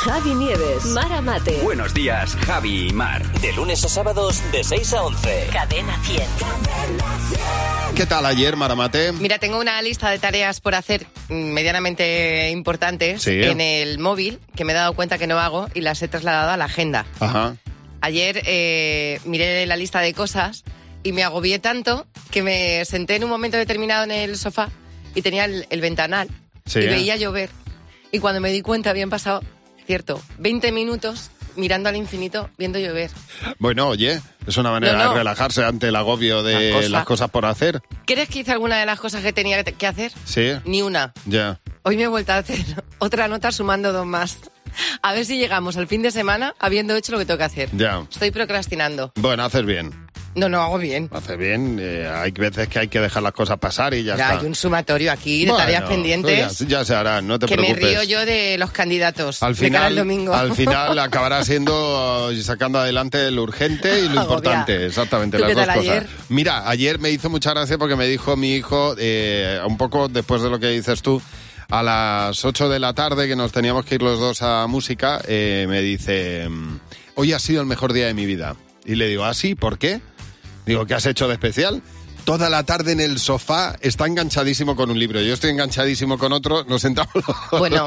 Javi Nieves, Mara Mate. Buenos días, Javi y Mar. De lunes a sábados de 6 a 11. Cadena 100. ¿Qué tal ayer, Mara Mate? Mira, tengo una lista de tareas por hacer medianamente importantes Sí. en el móvil que me he dado cuenta que no hago y las he trasladado a la agenda. Ajá. Ayer miré la lista de cosas y me agobié tanto que me senté en un momento determinado en el sofá y tenía el ventanal Sí. y veía llover. Y cuando me di cuenta habían pasado, cierto, 20 minutos mirando al infinito viendo llover. Bueno, oye, es una manera No. de relajarse ante el agobio de las cosas por hacer. ¿Crees que hice alguna de las cosas que tenía que hacer? Sí. Ni una. Ya. Hoy me he vuelto a hacer otra nota sumando 2 más. A ver si llegamos al fin de semana habiendo hecho lo que tengo que hacer. Ya. Estoy procrastinando. Bueno, haces bien. No hago bien. Haces bien. Hay veces que hay que dejar las cosas pasar y ya Ya está. hay un sumatorio aquí de tareas pendientes. Ya se harán, no te Que preocupes. me río yo de los candidatos Al de cara al final, domingo. al final acabará siendo y sacando adelante lo urgente y lo Agobia. importante, exactamente, ¿Tú las qué dos tal cosas. ayer? Mira, ayer me hizo mucha gracia porque me dijo mi hijo, un poco después de lo que dices tú, a las 8 de la tarde, que nos teníamos que ir los dos a música, me dice, hoy ha sido el mejor día de mi vida. Y le digo, ¿ah, sí? ¿Por qué? Digo, ¿qué has hecho de especial? Toda la tarde en el sofá, está enganchadísimo con un libro. Yo estoy enganchadísimo con otro, nos sentamos los dos Bueno.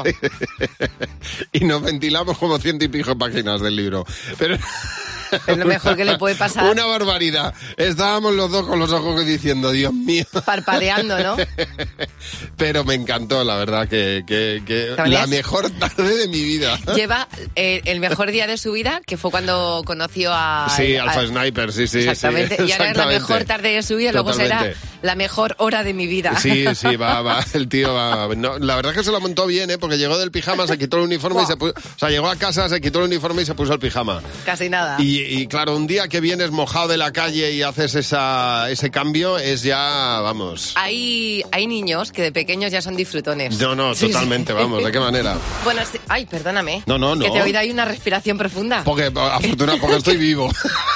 y nos ventilamos como 100 y pico páginas del libro. Pero Es lo mejor que le puede pasar. una barbaridad. Estábamos los dos con los ojos diciendo, Dios mío. Parpadeando, ¿no? Pero me encantó, la verdad, que ¿También la es? mejor tarde de mi vida. Lleva el mejor día de su vida, que fue cuando conoció a... Sí, Alpha Sniper, sí. Exactamente. Sí, Y ahora es la exactamente. mejor tarde de su vida, luego será Totalmente. la mejor hora de mi vida. Sí, va, el tío va. No, la verdad es que se lo montó bien, porque llegó del pijama, se quitó el uniforme y se puso... O sea, llegó a casa, se quitó el uniforme y se puso el pijama. Casi nada. Y claro, un día que vienes mojado de la calle y haces ese cambio, es ya, vamos... Hay niños que de pequeños ya son disfrutones. No, Sí, totalmente, sí. vamos, ¿de qué manera? Bueno, sí. Ay, perdóname. No. Que te he oído ahí una respiración profunda. Porque, afortunadamente, porque estoy vivo.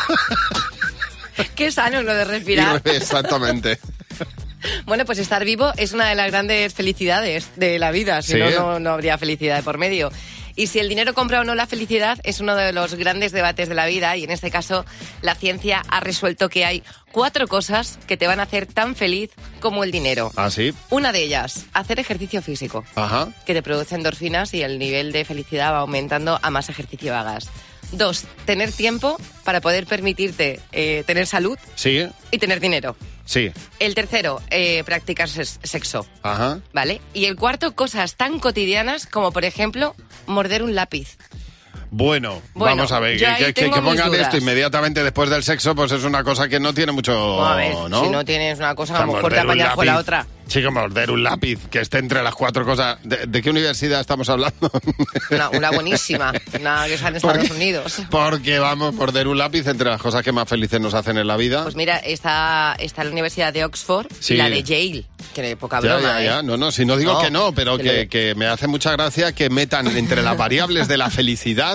Qué sano lo de respirar. Exactamente. Bueno, pues estar vivo es una de las grandes felicidades de la vida. Si Sí. no habría felicidad de por medio. Y si el dinero compra o no la felicidad es uno de los grandes debates de la vida, y en este caso la ciencia ha resuelto que hay 4 cosas que te van a hacer tan feliz como el dinero. ¿Ah, sí? Una de ellas, hacer ejercicio físico, Ajá. que te produce endorfinas y el nivel de felicidad va aumentando a más ejercicio hagas. 2, tener tiempo para poder permitirte tener salud Sí, y tener dinero. sí. El tercero, practicar sexo. Ajá. ¿Vale? Y el cuarto, cosas tan cotidianas como, por ejemplo, morder un lápiz. Bueno, Bueno, vamos a ver, yo ahí que tengo mis pongan dudas. esto inmediatamente después del sexo, pues es una cosa que no tiene mucho... A ver, ¿no? si no tienes una cosa, O sea, a lo mejor te morder un apañas con la lápiz. otra. Sí, que morder un lápiz, que esté entre las 4 cosas. ¿De qué universidad estamos hablando? Una buenísima, una que está en Estados Porque- Unidos. Porque vamos, morder un lápiz entre las cosas que más felices nos hacen en la vida. Pues mira, está la Universidad de Oxford Sí. y la de Yale, que poca Ya, broma, ya. ¿eh? No, si no digo No, que no, pero que que me hace mucha gracia que metan entre las variables de la felicidad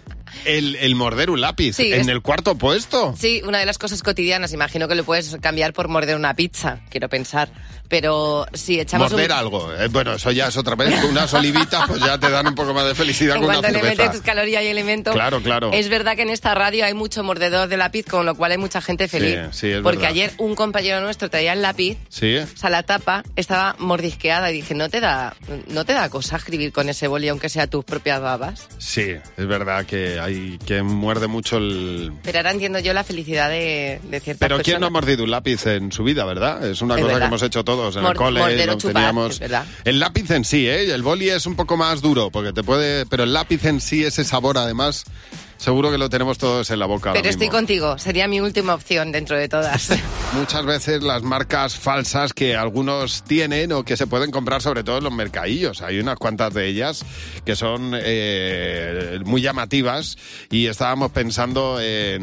el morder un lápiz Sí, en es- el cuarto puesto. Sí, una de las cosas cotidianas. Imagino que lo puedes cambiar por morder una pizza, quiero pensar. Pero si echamos Morder un... algo. Bueno, eso ya es otra vez. Unas olivitas pues ya te dan un poco más de felicidad En con una cuanto le cerveza. metes caloría y elemento, Claro, claro. es verdad que en esta radio hay mucho mordedor de lápiz, con lo cual hay mucha gente feliz. Sí, es Porque verdad. ayer un compañero nuestro traía el lápiz, Sí. o sea, la tapa estaba mordisqueada y dije, ¿no te da cosa escribir con ese boli aunque sea tus propias babas? Sí, es verdad que hay que muerde mucho el... Pero ahora entiendo yo la felicidad de ciertas Pero personas. ¿quién no ha mordido un lápiz en su vida, verdad? Es una Es cosa verdad. que hemos hecho todos en el Morder cole. o lo chupar, teníamos. es verdad. El lápiz en sí, ¿eh? El boli es un poco más duro, porque te puede... Pero el lápiz en sí, ese sabor, además, seguro que lo tenemos todos en la boca ahora Pero estoy mismo. contigo, sería mi última opción dentro de todas. Muchas veces las marcas falsas que algunos tienen o que se pueden comprar, sobre todo en los mercadillos. Hay unas cuantas de ellas que son muy llamativas y estábamos pensando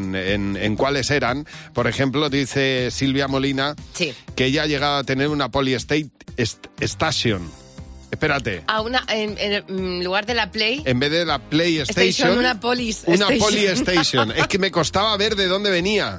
en cuáles eran. Por ejemplo, dice Silvia Molina Sí. que ella ha llegado a tener una Polystation. Espérate. En lugar de la Play... En vez de la PlayStation... Una Polystation. Es que me costaba ver de dónde venía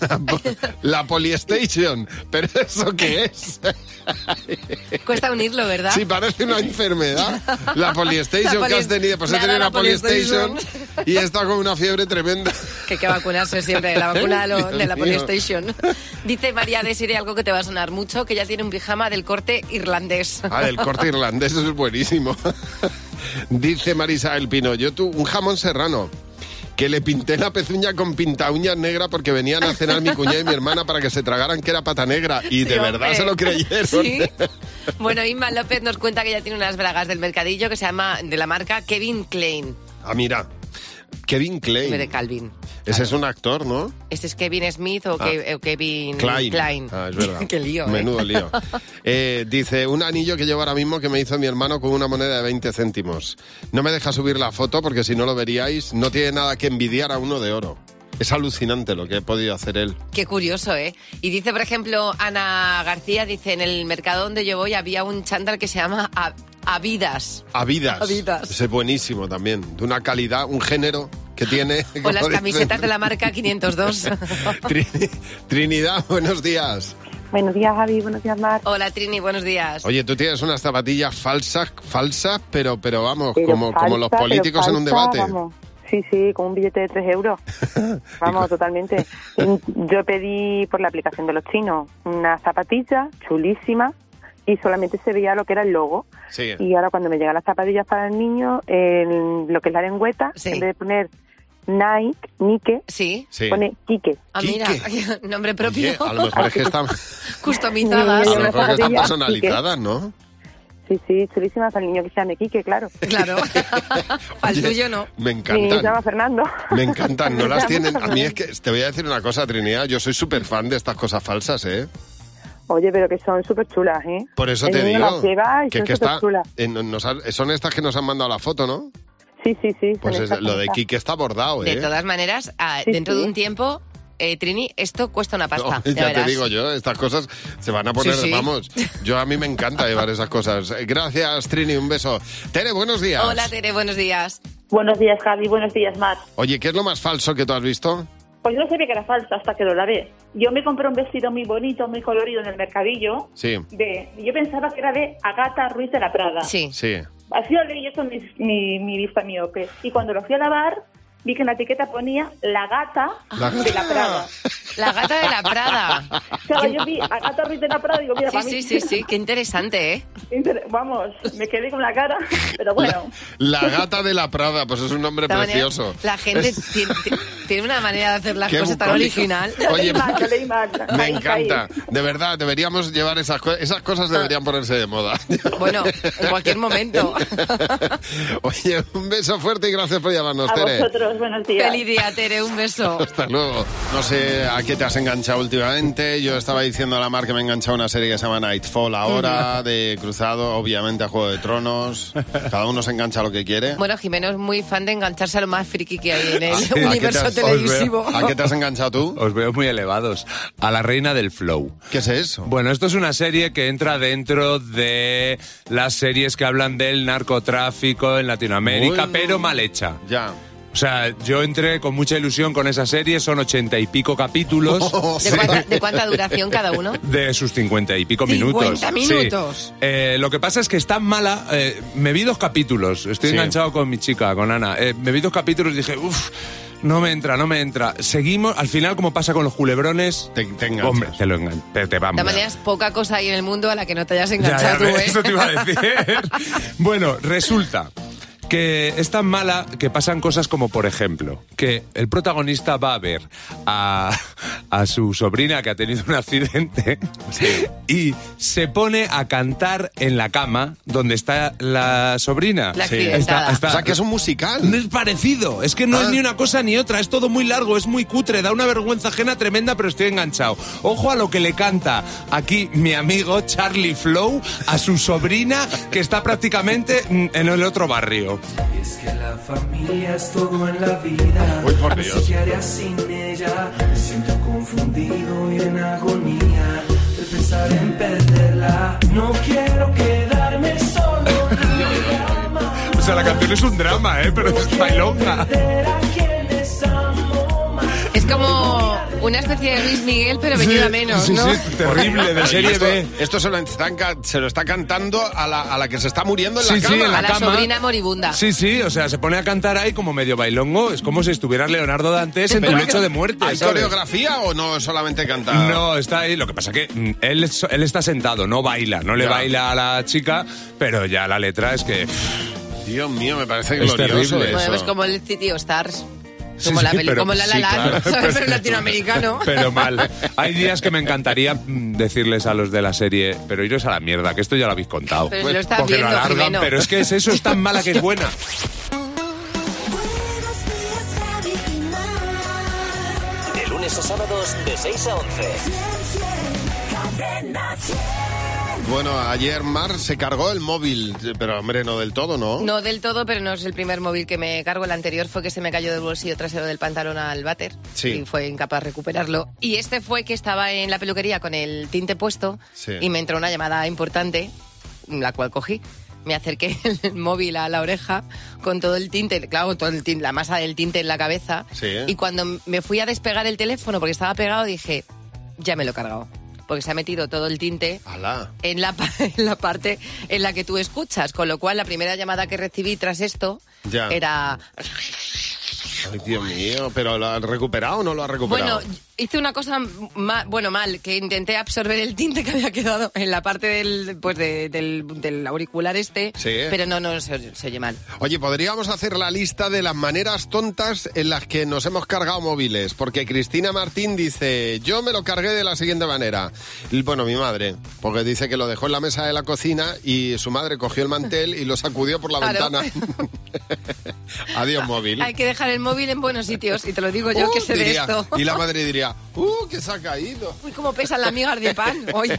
la Polystation. ¿Pero eso qué es? Cuesta unirlo, ¿verdad? Sí, parece una enfermedad. La Polystation que has tenido. Pues he tenido una Polystation y he estado con una fiebre tremenda. Que hay que vacunarse siempre, la vacuna de la Polystation. Dice María Desiree algo que te va a sonar mucho, que ya tiene un pijama del corte irlandés. Del corte irlandés, eso es buenísimo. Dice Marisa El Pino, yo tuve un jamón serrano que le pinté la pezuña con pinta uñas negra porque venían a cenar mi cuñada y mi hermana para que se tragaran que era pata negra y de verdad se lo creyeron. ¿Sí? Bueno, Inma López nos cuenta que ya tiene unas bragas del mercadillo que se llama, de la marca Kevin Klein. Mira, Kevin Klein. De Calvin. Ese es un actor, ¿no? Este es Kevin Smith o Kevin Klein. Es verdad. Qué lío, Menudo lío. Dice, un anillo que llevo ahora mismo que me hizo mi hermano con una moneda de 20 céntimos. No me deja subir la foto porque si no lo veríais, no tiene nada que envidiar a uno de oro. Es alucinante lo que he podido hacer él. Qué curioso, ¿eh? Y dice, por ejemplo, Ana García, dice, en el mercado donde yo voy había un chándal que se llama Avidas. Avidas. Ese es buenísimo también. De una calidad, un género que tiene... O las camisetas de la marca 502. Trinidad, buenos días. Buenos días, Javi. Buenos días, Mar. Hola, Trini. Buenos días. Oye, tú tienes unas zapatillas falsas, pero vamos, como los políticos en un debate. Vamos. Sí, con un billete de 3 euros. Vamos, totalmente. Yo pedí por la aplicación de los chinos una zapatilla chulísima y solamente se veía lo que era el logo. Sí. Y ahora cuando me llegan las zapatillas para el niño, lo que es la lengüeta, sí, en vez de poner Nike, sí, pone Quique. Mira, nombre propio. Oye, a lo mejor es que están customizadas. A lo mejor que están personalizadas, ¿no? Sí, chulísimas para el niño que se llame Quique, claro. Claro. Al tuyo no. Me encantan. Mi niño se llama Fernando. Me encantan, no las tienen. A mí es que, te voy a decir una cosa, Trinidad, yo soy súper fan de estas cosas falsas, ¿eh? Oye, pero que son súper chulas, ¿eh? Por eso te digo. Las lleva y que son súper chulas. Son estas que nos han mandado la foto, ¿no? Sí. Pues lo de Quique está bordado, ¿eh? De todas maneras, dentro de un tiempo... Trini, esto cuesta una pasta. No, ya te digo yo, estas cosas se van a poner, sí. Vamos, a mí me encanta llevar esas cosas. Gracias, Trini, un beso. Tere, buenos días. Hola, Tere, buenos días. Buenos días, Javi, buenos días, Mar. Oye, ¿qué es lo más falso que tú has visto? Pues yo no sabía que era falso hasta que lo lavé. Yo me compré un vestido muy bonito, muy colorido en el mercadillo. Sí. Yo pensaba que era de Agatha Ruiz de la Prada. Sí. Así lo leí, eso mi vista miope. Y cuando lo fui a lavar, vi que en la etiqueta ponía la gata de la Prada. La gata de la Prada. Claro, yo vi Agatha Ruiz de la Prada y digo, mira, para mí... Sí, qué interesante, ¿eh? Vamos, me quedé con la cara, pero bueno. La gata de la Prada, pues es un nombre precioso. La gente tiene una manera de hacer las cosas tan original. Oye, leí mal. Me encanta. De verdad, deberíamos llevar esas cosas, deberían ponerse de moda. Bueno, en cualquier momento. Oye, un beso fuerte y gracias por llamarnos, Tere. A vosotros, buenos días. Feliz día, Tere, un beso. Hasta luego. No sé a qué te has enganchado últimamente. Yo estaba diciendo a la Mar que me he enganchado a una serie que se llama Nightfall ahora, de cruzado, obviamente, a Juego de Tronos. Cada uno se engancha a lo que quiere. Bueno, Jimeno es muy fan de engancharse a lo más friki que hay en el universo televisivo. ¿A qué te has enganchado tú? Os veo muy elevados. A la reina del flow. ¿Qué es eso? Bueno, esto es una serie que entra dentro de las series que hablan del narcotráfico en Latinoamérica, pero mal hecha. Ya. O sea, yo entré con mucha ilusión con esa serie, son 80 y pico capítulos. ¿De cuánta duración cada uno? De sus 50 y pico minutos. 50 minutos. Sí. Lo que pasa es que es tan mala, me vi 2 capítulos, estoy enganchado con mi chica, con Ana, me vi 2 capítulos y dije, no me entra. Seguimos, al final, como pasa con los culebrones, te enganchas. Hombre, te lo enganchas. Te vamos. De manera, es poca cosa hay en el mundo a la que no te hayas enganchado tú, ¿eh? Eso te iba a decir. Bueno, resulta que es tan mala que pasan cosas como, por ejemplo, que el protagonista va a ver a su sobrina que ha tenido un accidente y se pone a cantar en la cama donde está la sobrina. La accidentada. O sea, que es un musical. No es parecido, es que no es ni una cosa ni otra, es todo muy largo, es muy cutre, da una vergüenza ajena tremenda, pero estoy enganchado. Ojo a lo que le canta aquí mi amigo Charlie Flow a su sobrina que está prácticamente en el otro barrio. Y es que la familia es todo en la vida. Uy, por Dios. No sé qué haría sin ella. Me siento confundido y en agonía de pensar en perderla. No quiero quedarme solo. O sea, la canción es un drama, pero es bailonga. Es como una especie de Luis Miguel, pero venido a menos, sí, ¿no? Sí, terrible, de serie B. Esto se lo está cantando a la que se está muriendo en la cama. Sí, en la a la cama. sobrina moribunda. Sí, o sea, se pone a cantar ahí como medio bailongo. Es como si estuviera Leonardo Dantes en tu lecho de muerte. ¿Hay ¿sabes? coreografía o no solamente cantar? No, está ahí. Lo que pasa que él está sentado, no baila. No le baila a la chica, pero ya la letra es que... Dios mío, me parece Es glorioso terrible. eso. Bueno, pues como el City of Stars. Sí, Como la peli, pero- como la La sí, Land, claro. ¿sabes? Pero latinoamericano. Pero mal. Hay días que me encantaría decirles a los de la serie, pero iros a la mierda, que esto ya lo habéis contado. Pero si lo estás Porque viendo, lo alargan, Jimeno. pero es que eso es tan mala que es buena. De lunes a sábados de 6 a 11. Bueno, ayer Mar se cargó el móvil, pero hombre, no del todo, ¿no? No del todo, pero no es el primer móvil que me cargo. El anterior fue que se me cayó del bolsillo trasero del pantalón al váter. Sí. Y fue incapaz de recuperarlo. Y este fue que estaba en la peluquería con el tinte puesto. Sí. Y me entró una llamada importante, la cual cogí. Me acerqué el móvil a la oreja con todo el tinte, claro, todo el tinte, la masa del tinte en la cabeza. Sí. Y cuando me fui a despegar el teléfono porque estaba pegado, dije, ya me lo he cargado. Porque se ha metido todo el tinte ¡Hala! en la parte en la que tú escuchas, con lo cual la primera llamada que recibí tras esto Ya. era... Ay, Dios mío, ¿pero lo has recuperado o no lo has recuperado? Bueno, hice una cosa mal, que intenté absorber el tinte que había quedado en la parte del auricular este, Sí. pero no se oye mal. Oye, podríamos hacer la lista de las maneras tontas en las que nos hemos cargado móviles, porque Cristina Martín dice, yo me lo cargué de la siguiente manera. Y, bueno, mi madre, porque dice que lo dejó en la mesa de la cocina y su madre cogió el mantel y lo sacudió por la Claro. ventana. Adiós, móvil. Hay que dejar el móvil en buenos sitios, y te lo digo yo que sé diría, de esto. Y la madre diría, que se ha caído. Uy, cómo pesan las migas de pan hoy.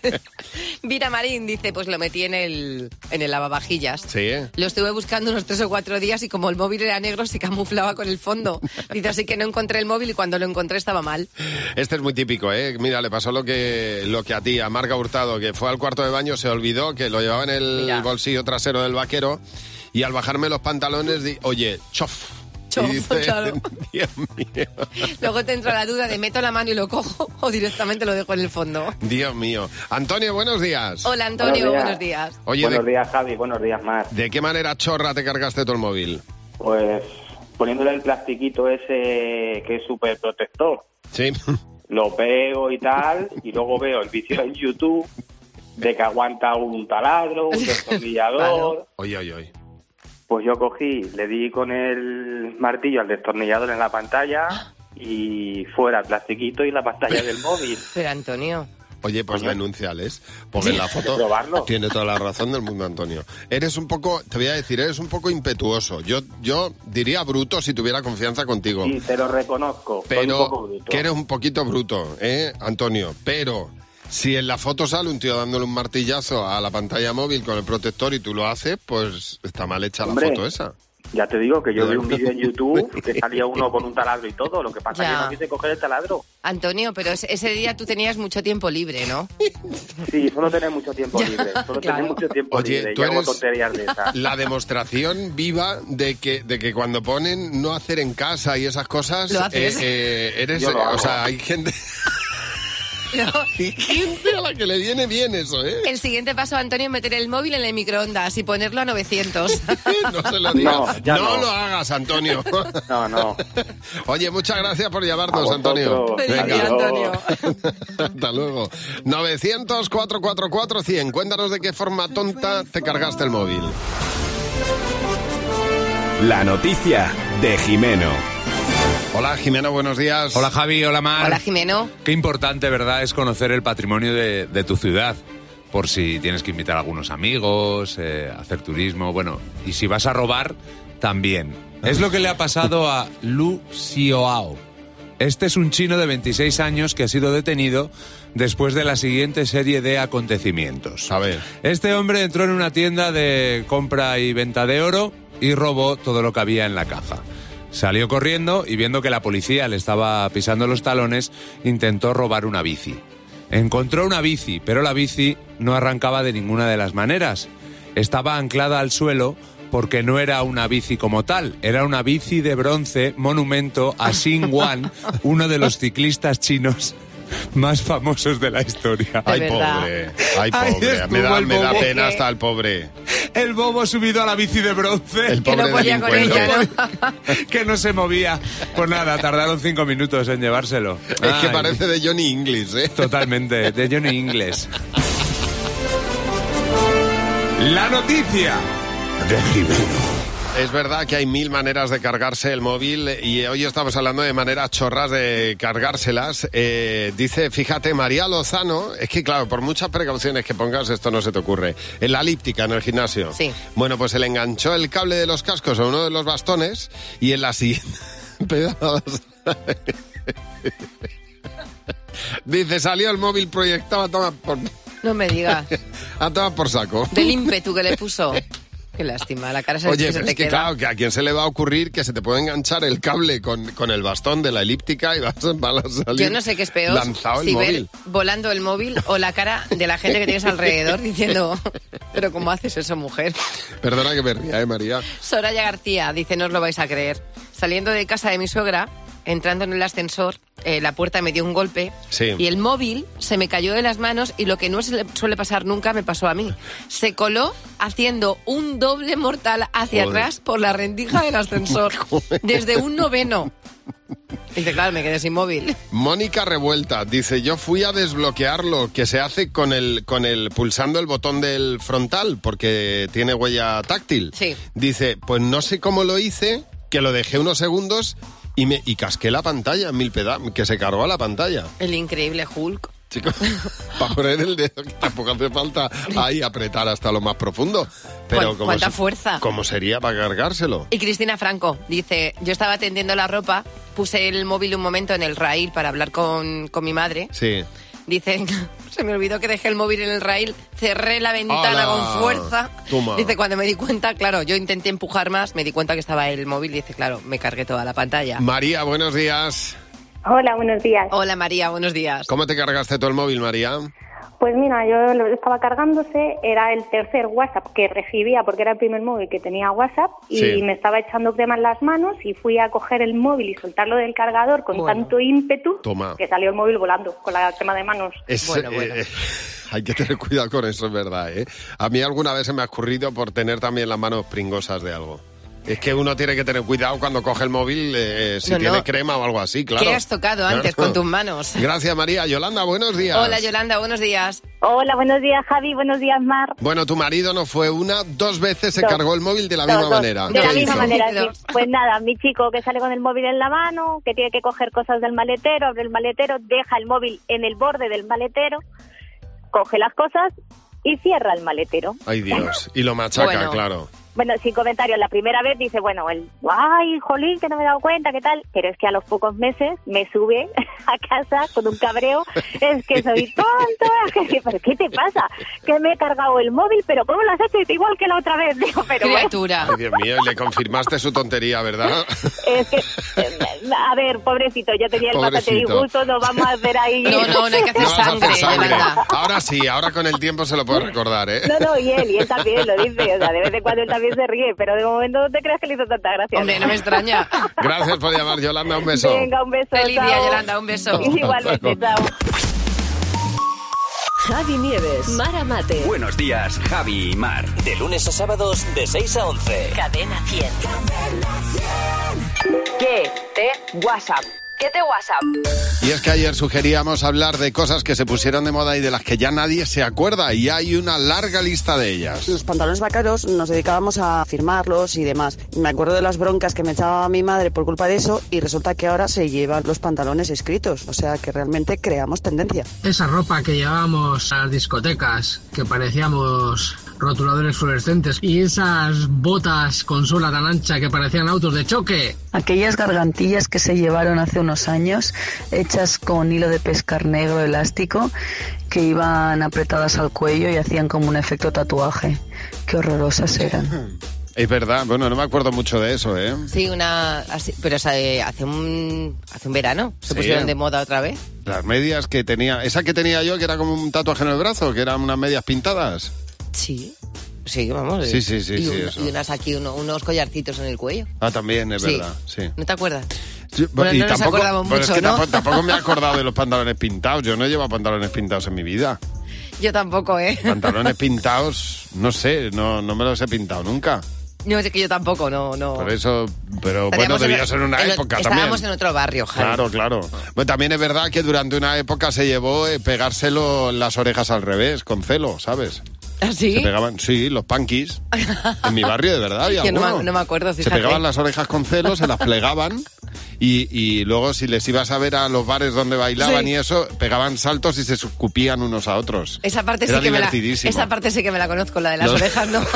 Vira Marín dice, pues lo metí en el lavavajillas. Sí. Lo estuve buscando unos 3 o 4 días y como el móvil era negro se camuflaba con el fondo. Dice, así que no encontré el móvil y cuando lo encontré estaba mal. Este es muy típico, ¿eh? Mira, le pasó lo que a ti, a Marga Hurtado, que fue al cuarto de baño, se olvidó que lo llevaba en el Mira. bolsillo trasero del vaquero y al bajarme los pantalones, oye, chof. Chof, Y dice, claro. Dios mío. Luego te entra la duda de meto la mano y lo cojo o directamente lo dejo en el fondo. Dios mío. Antonio, buenos días. Hola Antonio, Buenos buenos días. días. Oye, Buenos días, Javi. Buenos días, Mar. ¿de qué manera chorra te cargaste todo el móvil? Pues poniéndole el plastiquito ese que es súper protector. Sí. Lo pego y tal, y luego veo el vídeo en YouTube de que aguanta un taladro, un destornillador. Oye. Pues yo cogí, le di con el martillo al destornillador en la pantalla y fuera el plastiquito y la pantalla del móvil. Pero Antonio... Oye, pues denúnciales, porque en la foto probarlo. tiene toda la razón del mundo, Antonio. Eres un poco, te voy a decir, eres un poco impetuoso. Yo diría bruto si tuviera confianza contigo. Sí, te lo reconozco. Soy un poco Pero bruto. que eres un poquito bruto, Antonio? Pero si en la foto sale un tío dándole un martillazo a la pantalla móvil con el protector y tú lo haces, pues está mal hecha Hombre, la foto esa. Ya te digo que yo vi un vídeo en YouTube que salía uno con un taladro y todo. Lo que pasa es Ya. que no quise coger el taladro. Antonio, pero ese día tú tenías mucho tiempo libre, ¿no? Sí, solo tenés mucho tiempo Ya, libre. Solo claro. tenés mucho tiempo Oye, libre. tú Y hago eres tonterías de esas. la demostración viva de que cuando ponen no hacer en casa y esas cosas, Lo haces. eres, Yo lo hago. o sea, hay gente... No. Hay gente a la que le viene bien eso, ¿eh? El siguiente paso, Antonio, es meter el móvil en el microondas y ponerlo a 900. No se lo digas. No, ya no. lo hagas, Antonio. No. Oye, muchas gracias por A llamarnos, vosotros. Antonio. Feliz día, Adiós. Antonio. Hasta luego. 900-444-100. Cuéntanos de qué forma tonta te cargaste el móvil. La noticia de Jimeno. Hola, Jimeno, buenos días. Hola Javi, hola Mar. Hola, Jimeno. Qué importante, ¿verdad?, es conocer el patrimonio de tu ciudad. Por si tienes que invitar a algunos amigos, hacer turismo, bueno, y si vas a robar, también. Es lo que le ha pasado a Lu Xiaoao. Este es un chino de 26 años que ha sido detenido después de la siguiente serie de acontecimientos. A ver. Este hombre entró en una tienda de compra y venta de oro y robó todo lo que había en la caja. Salió corriendo y viendo que la policía le estaba pisando los talones, intentó robar una bici. Encontró una bici, pero la bici no arrancaba de ninguna de las maneras. Estaba anclada al suelo porque no era una bici como tal, era una bici de bronce monumento a Xin Wan, uno de los ciclistas chinos más famosos de la historia. Ay, pobre. Ay, pobre. Me da pena hasta el pobre. El bobo subido a la bici de bronce. El pobre que no podía con ella, ¿no? Que no se movía. Pues nada, tardaron 5 minutos en llevárselo. Es que parece de Johnny English, ¿eh? Totalmente, de Johnny English. La noticia de Jimeno. Es verdad que hay 1000 maneras de cargarse el móvil y hoy estamos hablando de maneras chorras de cargárselas. Dice, fíjate, María Lozano, es que claro, por muchas precauciones que pongas esto no se te ocurre. En la elíptica, en el gimnasio. Sí. Bueno, pues se le enganchó el cable de los cascos a uno de los bastones y en la siguiente... Dice, salió el móvil proyectado a tomar por... No me digas. A tomar por saco. Del ímpetu que le puso. Qué lástima, la cara se Oye, se es te que queda. claro, que a quién se le va a ocurrir que se te puede enganchar el cable con el bastón de la elíptica y vas a salir. Yo no sé qué es peor, lanzado el si móvil. ver volando el móvil o la cara de la gente que tienes alrededor diciendo, pero ¿cómo haces eso, mujer? Perdona que me ría, María. Soraya García dice, no os lo vais a creer. Saliendo de casa de mi suegra, entrando en el ascensor, la puerta me dio un golpe Sí. y el móvil se me cayó de las manos y lo que no suele pasar nunca me pasó a mí. Se coló haciendo un doble mortal hacia Joder. atrás por la rendija del ascensor. Desde un noveno. Dice, claro, me quedé sin móvil. Mónica Revuelta dice, yo fui a desbloquearlo, que se hace con el pulsando el botón del frontal, porque tiene huella táctil. Sí. Dice, pues no sé cómo lo hice, que lo dejé unos segundos y casqué la pantalla en 1000 pedazos, que se cargó a la pantalla. El increíble Hulk. Chicos, para poner el dedo, que tampoco hace falta ahí apretar hasta lo más profundo. Pero ¿Cuánta fuerza? ¿Cómo sería para cargárselo? Y Cristina Franco dice, yo estaba tendiendo la ropa, puse el móvil un momento en el rail para hablar con mi madre. Sí. Dice, se me olvidó que dejé el móvil en el rail, cerré la ventana ¡Hala! con fuerza. Toma. Dice, cuando me di cuenta, claro, yo intenté empujar más, me di cuenta que estaba el móvil, dice, claro, me cargué toda la pantalla. María, buenos días. Hola, buenos días. Hola María, buenos días. ¿Cómo te cargaste tú el móvil, María? Pues mira, yo lo estaba cargándose, era el tercer WhatsApp que recibía porque era el primer móvil que tenía WhatsApp y Sí. me estaba echando crema en las manos y fui a coger el móvil y soltarlo del cargador con Bueno. tanto ímpetu Toma. que salió el móvil volando con la crema de manos. Bueno. Hay que tener cuidado con eso, es verdad, ¿eh? A mí alguna vez se me ha ocurrido por tener también las manos pringosas de algo. Es que uno tiene que tener cuidado cuando coge el móvil, si No, tiene no. crema o algo así, claro. ¿Qué has tocado antes Claro. con tus manos? Gracias, María. Yolanda, buenos días. Hola Yolanda, buenos días. Hola, buenos días Javi, buenos días Mar. Bueno, tu marido no fue una, 2 veces se Dos. cargó el móvil de la Dos, misma dos. manera. De la ¿Qué misma hizo? manera, sí. Dos. Pues nada, mi chico que sale con el móvil en la mano, que tiene que coger cosas del maletero, abre el maletero, deja el móvil en el borde del maletero, coge las cosas y cierra el maletero. Ay, Dios. Y lo machaca, Bueno. claro. Bueno, sin comentarios, la primera vez dice, bueno, ay, jolín, que no me he dado cuenta, ¿qué tal? Pero es que a los pocos meses me sube a casa con un cabreo, es que soy tonta, ¿pero qué te pasa? Que me he cargado el móvil, pero ¿cómo lo has hecho? Igual que la otra vez, digo, pero bueno, Criatura. Ay, Dios mío, y le confirmaste su tontería, ¿verdad? es que, a ver, pobrecito, yo tenía el bastante Pobrecito. disgusto, no vamos a ver ahí... No hay que hacer No vas a sangre, hacer sangre. Yolanda. Ahora sí, ahora con el tiempo se lo puedo recordar, ¿eh? No, y él también lo dice, o sea, de vez en cuando él también se ríe, pero de momento no te creas que le hizo tanta gracia. Hombre, no me extraña. Gracias por llamar, Yolanda, un beso. Venga, un beso, Feliz chao. día, Yolanda, un beso. Igualmente, chao. Javi Nieves, Mara Mate, Buenos días, Javi y Mar. De lunes a sábados, de 6 a 11. Cadena 100. ¿Qué te WhatsApp? ¿Qué te WhatsApp? Y es que ayer sugeríamos hablar de cosas que se pusieron de moda y de las que ya nadie se acuerda, y hay una larga lista de ellas. Los pantalones vaqueros nos dedicábamos a firmarlos y demás. Me acuerdo de las broncas que me echaba mi madre por culpa de eso y resulta que ahora se llevan los pantalones escritos. O sea que realmente creamos tendencia. Esa ropa que llevábamos a las discotecas, que parecíamos rotuladores fluorescentes, y esas botas con suela tan ancha que parecían autos de choque. Aquellas gargantillas que se llevaron hace unos años, hechas con hilo de pescar negro elástico, que iban apretadas al cuello y hacían como un efecto tatuaje. Qué horrorosas eran. Es verdad, bueno, no me acuerdo mucho de eso, ¿eh? Sí, pero hace un verano se Sí. pusieron de moda otra vez. Las medias que tenía, esa que tenía yo, que era como un tatuaje en el brazo, que eran unas medias pintadas. Sí. Sí, vamos. Sí, sí, y unas aquí, unos collarcitos en el cuello. Ah, también, es verdad, sí. ¿No te acuerdas? Sí, bueno, no nos acordamos mucho, es que ¿no? tampoco me he acordado de los pantalones pintados. Yo no he llevado pantalones pintados en mi vida. Yo tampoco, ¿eh? Pantalones pintados, no sé, no me los he pintado nunca. No, es que yo tampoco, no. Por eso, pero bueno, debía ser una época también. Estábamos en otro barrio, Javi. Claro. Bueno, también es verdad que durante una época se llevó pegárselo las orejas al revés, con celo, ¿sabes? ¿Ah, sí? Se pegaban, sí, los punkies. En mi barrio, de verdad, había alguno. No me acuerdo, fíjate. Se pegaban las orejas con celo, se las plegaban y luego si les ibas a ver a los bares donde bailaban y eso, pegaban saltos y se escupían unos a otros. Esa parte Era sí que divertidísimo. esa parte sí que me la conozco, la de las orejas, ¿no?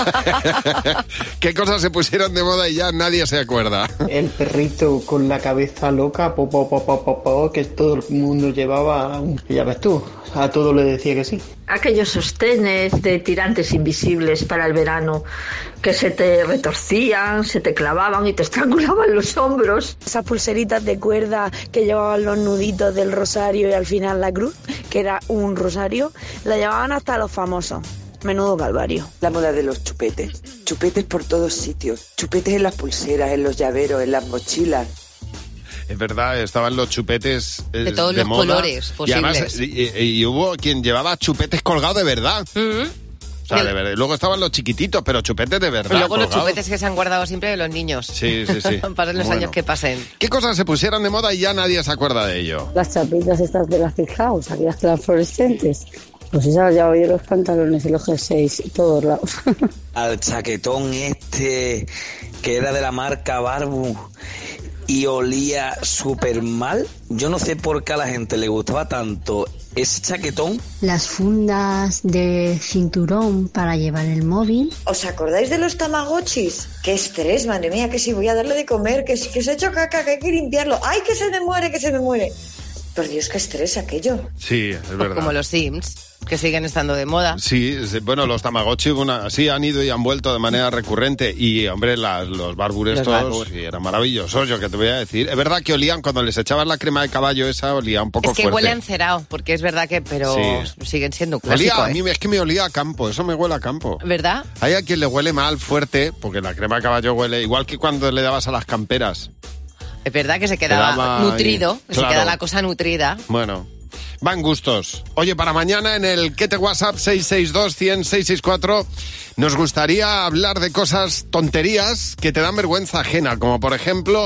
¿Qué cosas se pusieron de moda y ya nadie se acuerda? El perrito con la cabeza loca, que todo el mundo llevaba, ya ves tú, a todo le decía que sí. Aquellos sostenes de tirantes invisibles para el verano que se te retorcían, se te clavaban y te estrangulaban los hombros. Esas pulseritas de cuerda que llevaban los nuditos del rosario y al final la cruz, que era un rosario, la llevaban hasta los famosos. Menudo calvario. La moda de los chupetes. Chupetes por todos sitios. Chupetes en las pulseras, en los llaveros, en las mochilas. Es verdad, estaban los chupetes de todos los moda, colores posibles. Y además, y hubo quien llevaba chupetes colgados de verdad. O sea, de verdad. Luego estaban los chiquititos, pero chupetes de verdad. Y luego colgados. los chupetes que se han guardado siempre de los niños. Sí. Pasen los años que pasen. ¿Qué cosas se pusieron de moda y ya nadie se acuerda de ello? Las chapitas estas de las Big House, aquellas que eran fluorescentes. Pues esas llevaba yo los pantalones y los jerseys y todos lados. Al chaquetón que era de la marca Barbu y olía súper mal. Yo no sé por qué a la gente le gustaba tanto ese chaquetón. Las fundas de cinturón para llevar el móvil. ¿Os acordáis de los tamagotchis? ¡Qué estrés, madre mía! Que si voy a darle de comer, que se ha hecho caca, que hay que limpiarlo. ¡Ay, que se me muere! Por Dios, qué estrés aquello. Sí, es verdad. Como los Sims, que siguen estando de moda. Sí, bueno, los Tamagotchi sí han ido y han vuelto de manera recurrente. Y, hombre, los Barbur estos sí, eran maravillosos, yo que te voy a decir. Es verdad que olían, cuando les echabas la crema de caballo esa, olía un poco fuerte. Es que huele a encerado, porque es verdad que, pero siguen siendo clásicos. A mí es que me olía a campo, eso me huele a campo. ¿Verdad? Hay a quien le huele mal, fuerte, porque la crema de caballo huele igual que cuando le dabas a las camperas. Es verdad que se quedaba nutrido, claro. Se queda la cosa nutrida. Bueno, van gustos. Oye, para mañana en el ¿Qué te WhatsApp? 662-100-664 nos gustaría hablar de cosas, tonterías que te dan vergüenza ajena, como por ejemplo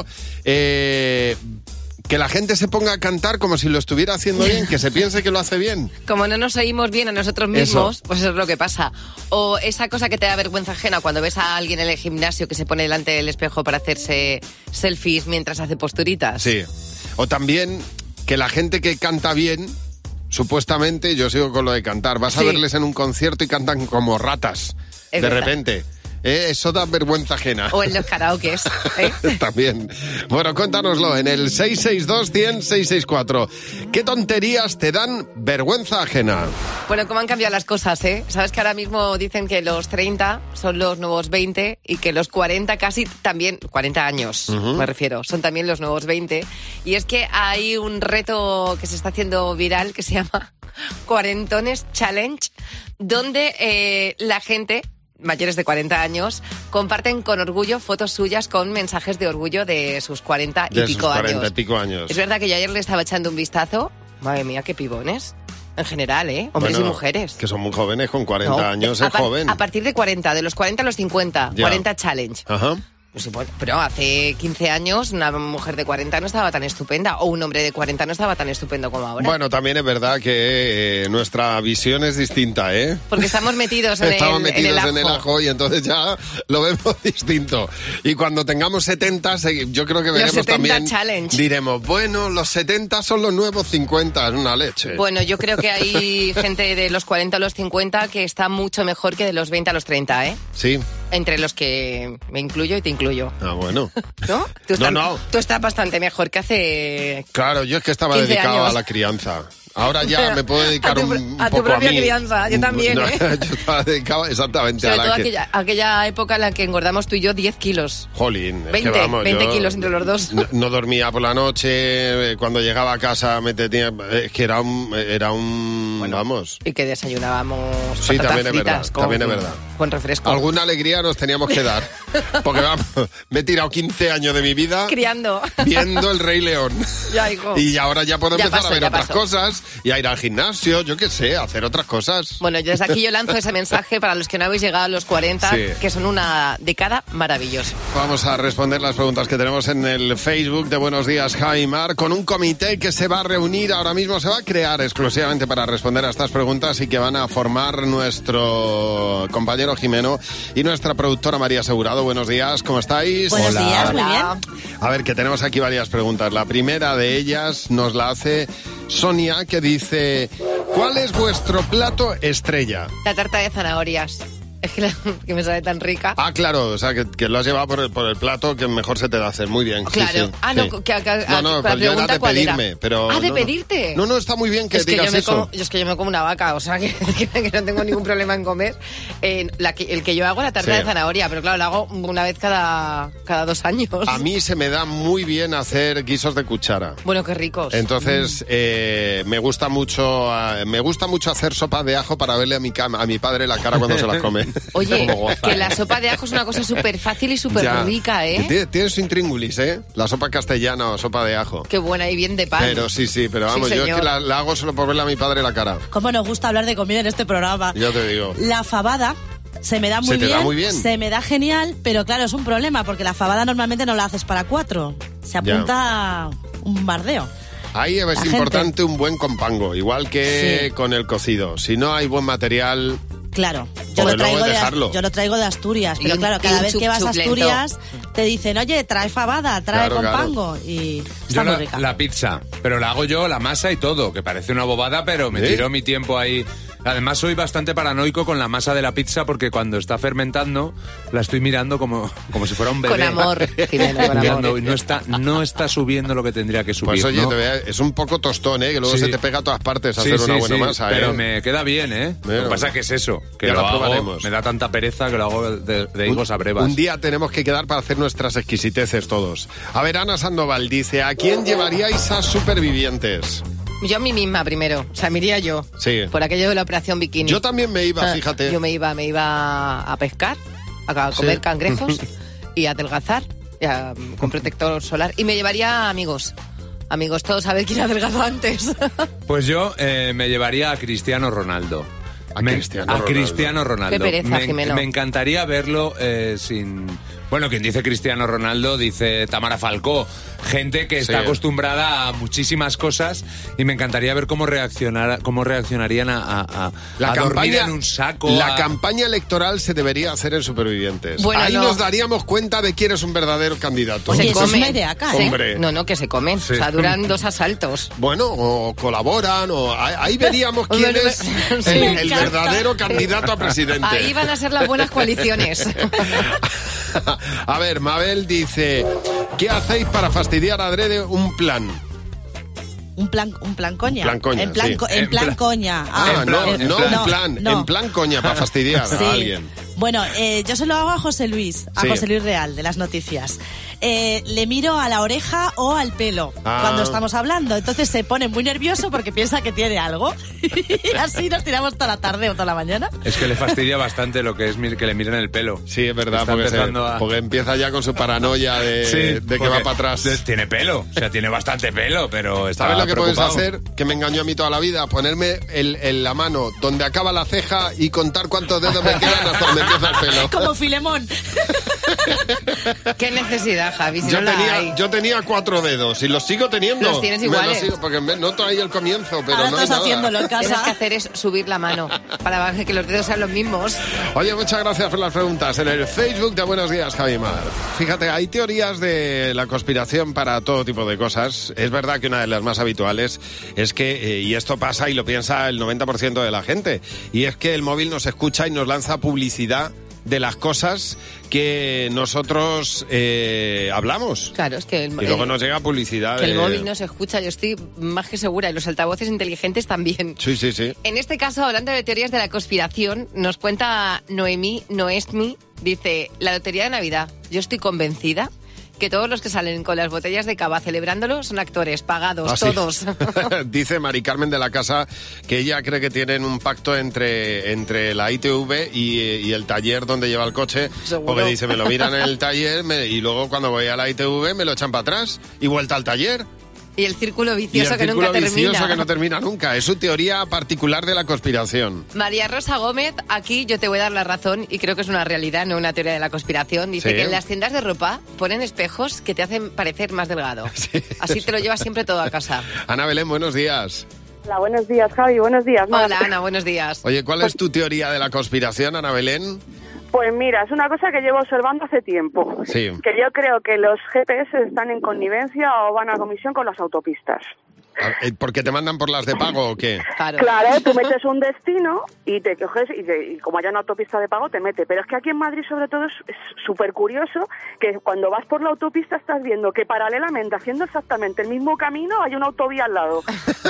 que la gente se ponga a cantar como si lo estuviera haciendo bien, que se piense que lo hace bien. Como no nos oímos bien a nosotros mismos, pues eso es lo que pasa. O esa cosa que te da vergüenza ajena cuando ves a alguien en el gimnasio que se pone delante del espejo para hacerse selfies mientras hace posturitas. Sí. O también que la gente que canta bien, supuestamente, yo sigo con lo de cantar, vas a verles en un concierto y cantan como ratas, de repente. Eso da vergüenza ajena. O en los karaokes. También. Bueno, cuéntanoslo en el 662-100-664. ¿Qué tonterías te dan vergüenza ajena? Bueno, cómo han cambiado las cosas, ¿eh? Sabes que ahora mismo dicen que los 30 son los nuevos 20 y que los 40 casi también, 40 años me refiero, son también los nuevos 20. Y es que hay un reto que se está haciendo viral que se llama Cuarentones Challenge, donde la gente mayores de 40 años comparten con orgullo fotos suyas con mensajes de orgullo de sus 40 y pico años. Es verdad que yo ayer le estaba echando un vistazo. Madre mía, qué pibones. En general, hombres y mujeres. Que son muy jóvenes, con 40 años es joven. A partir de 40, de los 40 a los 50, 40 challenge. Ajá. Pero hace 15 años una mujer de 40 no estaba tan estupenda, o un hombre de 40 no estaba tan estupendo como ahora. Bueno, también es verdad que nuestra visión es distinta, ¿eh? Porque estamos metidos en el ajo y entonces ya lo vemos distinto. Y cuando tengamos 70, yo creo que veremos también... challenge. Diremos, bueno, los 70 son los nuevos 50, es una leche. Bueno, yo creo que hay gente de los 40 a los 50 que está mucho mejor que de los 20 a los 30, ¿eh? Sí. Entre los que me incluyo y te incluyo. Ah, bueno. ¿No? Tú estás bastante mejor que hace... Claro, yo es que estaba dedicado a la crianza. Ahora ya me puedo dedicar un a tu poco propia a mí. crianza, yo también, No, ¿eh? Yo estaba dedicado exactamente Sobre a todo la que... aquella época en la que engordamos tú y yo 10 kilos. Jolín, es 20, que vamos, 20 yo kilos entre los dos. No dormía por la noche, cuando llegaba a casa me tenía... Es que era un vamos... Y que desayunábamos Sí, patatas también es verdad, fritas también es verdad. Con refresco. Alguna alegría nos teníamos que dar. Porque vamos, me he tirado 15 años de mi vida Criando. viendo El Rey León. Ya, hijo. Y ahora ya puedo Ya empezar pasó, a ver ya otras pasó. cosas y a ir al gimnasio, yo qué sé, a hacer otras cosas. Bueno, yo desde aquí yo lanzo ese mensaje para los que no habéis llegado a los 40, Sí. que son una década maravillosa. Vamos a responder las preguntas que tenemos en el Facebook de Buenos Días, Javi Mar, con un comité que se va a reunir ahora mismo, se va a crear exclusivamente para responder a estas preguntas y que van a formar nuestro compañero Jimeno y nuestra productora María Asegurado. Buenos días, ¿cómo estáis? Buenos días, muy bien. A ver, que tenemos aquí varias preguntas. La primera de ellas nos la hace Sonia, que dice: ¿cuál es vuestro plato estrella? La tarta de zanahorias. Es que me sale tan rica. Ah, claro, o sea, que lo has llevado por el plato que mejor se te da hacer. Muy bien. sí, Claro. sí, no, sí. la pues yo era pregunta de ¿cuál era? pedirme, pero... Ah, de no, pedirte. No, está muy bien que es que digas eso. Es que yo me como una vaca, o sea, que no tengo ningún problema en comer. El que yo hago la tarta Sí. de zanahoria, pero claro, la hago una vez cada 2 años. A mí se me da muy bien hacer guisos de cuchara. Bueno, qué ricos. Entonces, me gusta mucho hacer sopa de ajo para verle a mi padre la cara cuando se las come. Oye, Cómo goza. que la sopa de ajo es una cosa súper fácil y súper Ya. rica, ¿eh? Tiene su intríngulis, ¿eh? La sopa castellana o sopa de ajo. Qué buena y bien de pan. Pero sí, pero vamos, Sí, yo es señor. que la hago solo por verle a mi padre la cara. ¿Cómo nos gusta hablar de comida en este programa? Ya te digo. La fabada se me da muy ¿Se te bien. da muy bien? Se me da genial, pero claro, es un problema porque la fabada normalmente no la haces para 4. Se apunta un bardeo. Ahí es La gente. importante un buen compango, igual que con el cocido. Si no hay buen material... Claro, Porque luego es dejarlo. yo lo traigo de Asturias, pero Y claro, un cada vez que vas a suplento. Asturias te dicen, oye, trae fabada, trae Claro, compango, y está Yo muy rica. la pizza, pero la hago yo, la masa y todo, que parece una bobada, pero me ¿Sí? tiro mi tiempo ahí. Además soy bastante paranoico con la masa de la pizza porque cuando está fermentando la estoy mirando como si fuera un bebé. Con amor, Jimeno, con Mirando, amor. y no está subiendo lo que tendría que subir. Pues oye, ¿no? es un poco tostón, ¿eh? Que luego Sí. se te pega a todas partes Sí, hacer una sí, buena sí, masa, ¿eh? pero me queda bien, ¿eh? Lo que pasa que es eso, que Ya lo lo hago, probaremos. me da tanta pereza que lo hago de higos a brevas. Un día tenemos que quedar para hacer nuestras exquisiteces todos. A ver, Ana Sandoval dice: ¿a quién llevaríais a Supervivientes? Yo a mí misma primero, o sea, me iría yo. Sí. Por aquello de la operación bikini. Yo también me iba, fíjate. Yo me iba a pescar, a comer Sí. cangrejos y a adelgazar con protector solar. Y me llevaría a amigos. Amigos, todos saben quién adelgazó antes. Pues yo me llevaría a Cristiano Ronaldo. Cristiano Ronaldo. Qué pereza, Jimeno. Me encantaría verlo sin... Bueno, quien dice Cristiano Ronaldo dice Tamara Falcó. Gente que está Sí. acostumbrada a muchísimas cosas y me encantaría ver cómo reaccionarían a dormir en un saco. La campaña electoral se debería hacer en Supervivientes. Bueno, Ahí no. nos daríamos cuenta de quién es un verdadero candidato. Se comen. Hombre. No, que se comen. Sí. O sea, duran 2 asaltos. Bueno, o colaboran, o ahí veríamos quién Bueno, es sí. el Me encanta. verdadero candidato a presidente. Ahí van a ser las buenas coaliciones. A ver, Mabel dice: ¿qué hacéis para fastidiar adrede un plan? Un plan coña. Plan coña, En plan, sí. en plan coña. No, en un plan, no. en plan coña, para fastidiar Sí. a alguien. Bueno, yo se lo hago a José Luis, Sí. José Luis Real, de las noticias. Le miro a la oreja o al pelo cuando estamos hablando. Entonces se pone muy nervioso porque piensa que tiene algo. Y así nos tiramos toda la tarde o toda la mañana. Es que le fastidia bastante lo que es que le miren el pelo. Sí, es verdad, Está porque, empezando a- porque empieza ya con su paranoia de que va porque para atrás. Tiene pelo, o sea, tiene bastante pelo, pero está ¿Sabes lo que puedes preocupado. hacer? Que me engañó a mí toda la vida. Ponerme la mano donde acaba la ceja y contar cuántos dedos me quedan hasta donde empieza el pelo. Como Filemón. ¿Qué necesidad, Javi? Si no la hay. Yo tenía 4 dedos y los sigo teniendo. Los tienes Me iguales. sigo, porque noto ahí el comienzo, pero Ahora no hay estás nada. haciéndolo en Lo que tienes casa. que hacer es subir la mano para que los dedos sean los mismos. Oye, muchas gracias por las preguntas. En el Facebook de Buenos Días, Javi Mar. Fíjate, hay teorías de la conspiración para todo tipo de cosas. Es verdad que una de las más habituales es que, y esto pasa y lo piensa el 90% de la gente, y es que el móvil nos escucha y nos lanza publicidad de las cosas que nosotros hablamos. Claro, es que y luego nos llega publicidad. Que el móvil no se escucha, yo estoy más que segura, y los altavoces inteligentes también. Sí, sí, sí. En este caso, hablando de teorías de la conspiración, nos cuenta Noemí, dice, la lotería de Navidad, yo estoy convencida que todos los que salen con las botellas de cava celebrándolo son actores, pagados, todos. Dice Mari Carmen de la Casa que ella cree que tienen un pacto entre la ITV y el taller donde lleva el coche. ¿Seguro? Porque dice, me lo miran en el taller y luego cuando voy a la ITV me lo echan para atrás y vuelta al taller. Y el círculo vicioso que nunca termina. Vicioso que no termina nunca. Es su teoría particular de la conspiración. María Rosa Gómez, aquí yo te voy a dar la razón y creo que es una realidad, no una teoría de la conspiración. Dice que en las tiendas de ropa ponen espejos que te hacen parecer más delgado. Sí, así te lo llevas siempre todo a casa. Ana Belén, buenos días. Hola, buenos días, Javi. Buenos días, Mar. Hola, Ana, buenos días. Oye, ¿cuál es tu teoría de la conspiración, Ana Belén? Pues mira, es una cosa que llevo observando hace tiempo. Sí. Que yo creo que los GPS están en connivencia o van a comisión con las autopistas. ¿Porque te mandan por las de pago o qué? Claro, tú metes un destino y te coges y como haya una autopista de pago te mete. Pero es que aquí en Madrid sobre todo es súper curioso que cuando vas por la autopista estás viendo que paralelamente, haciendo exactamente el mismo camino, hay una autovía al lado.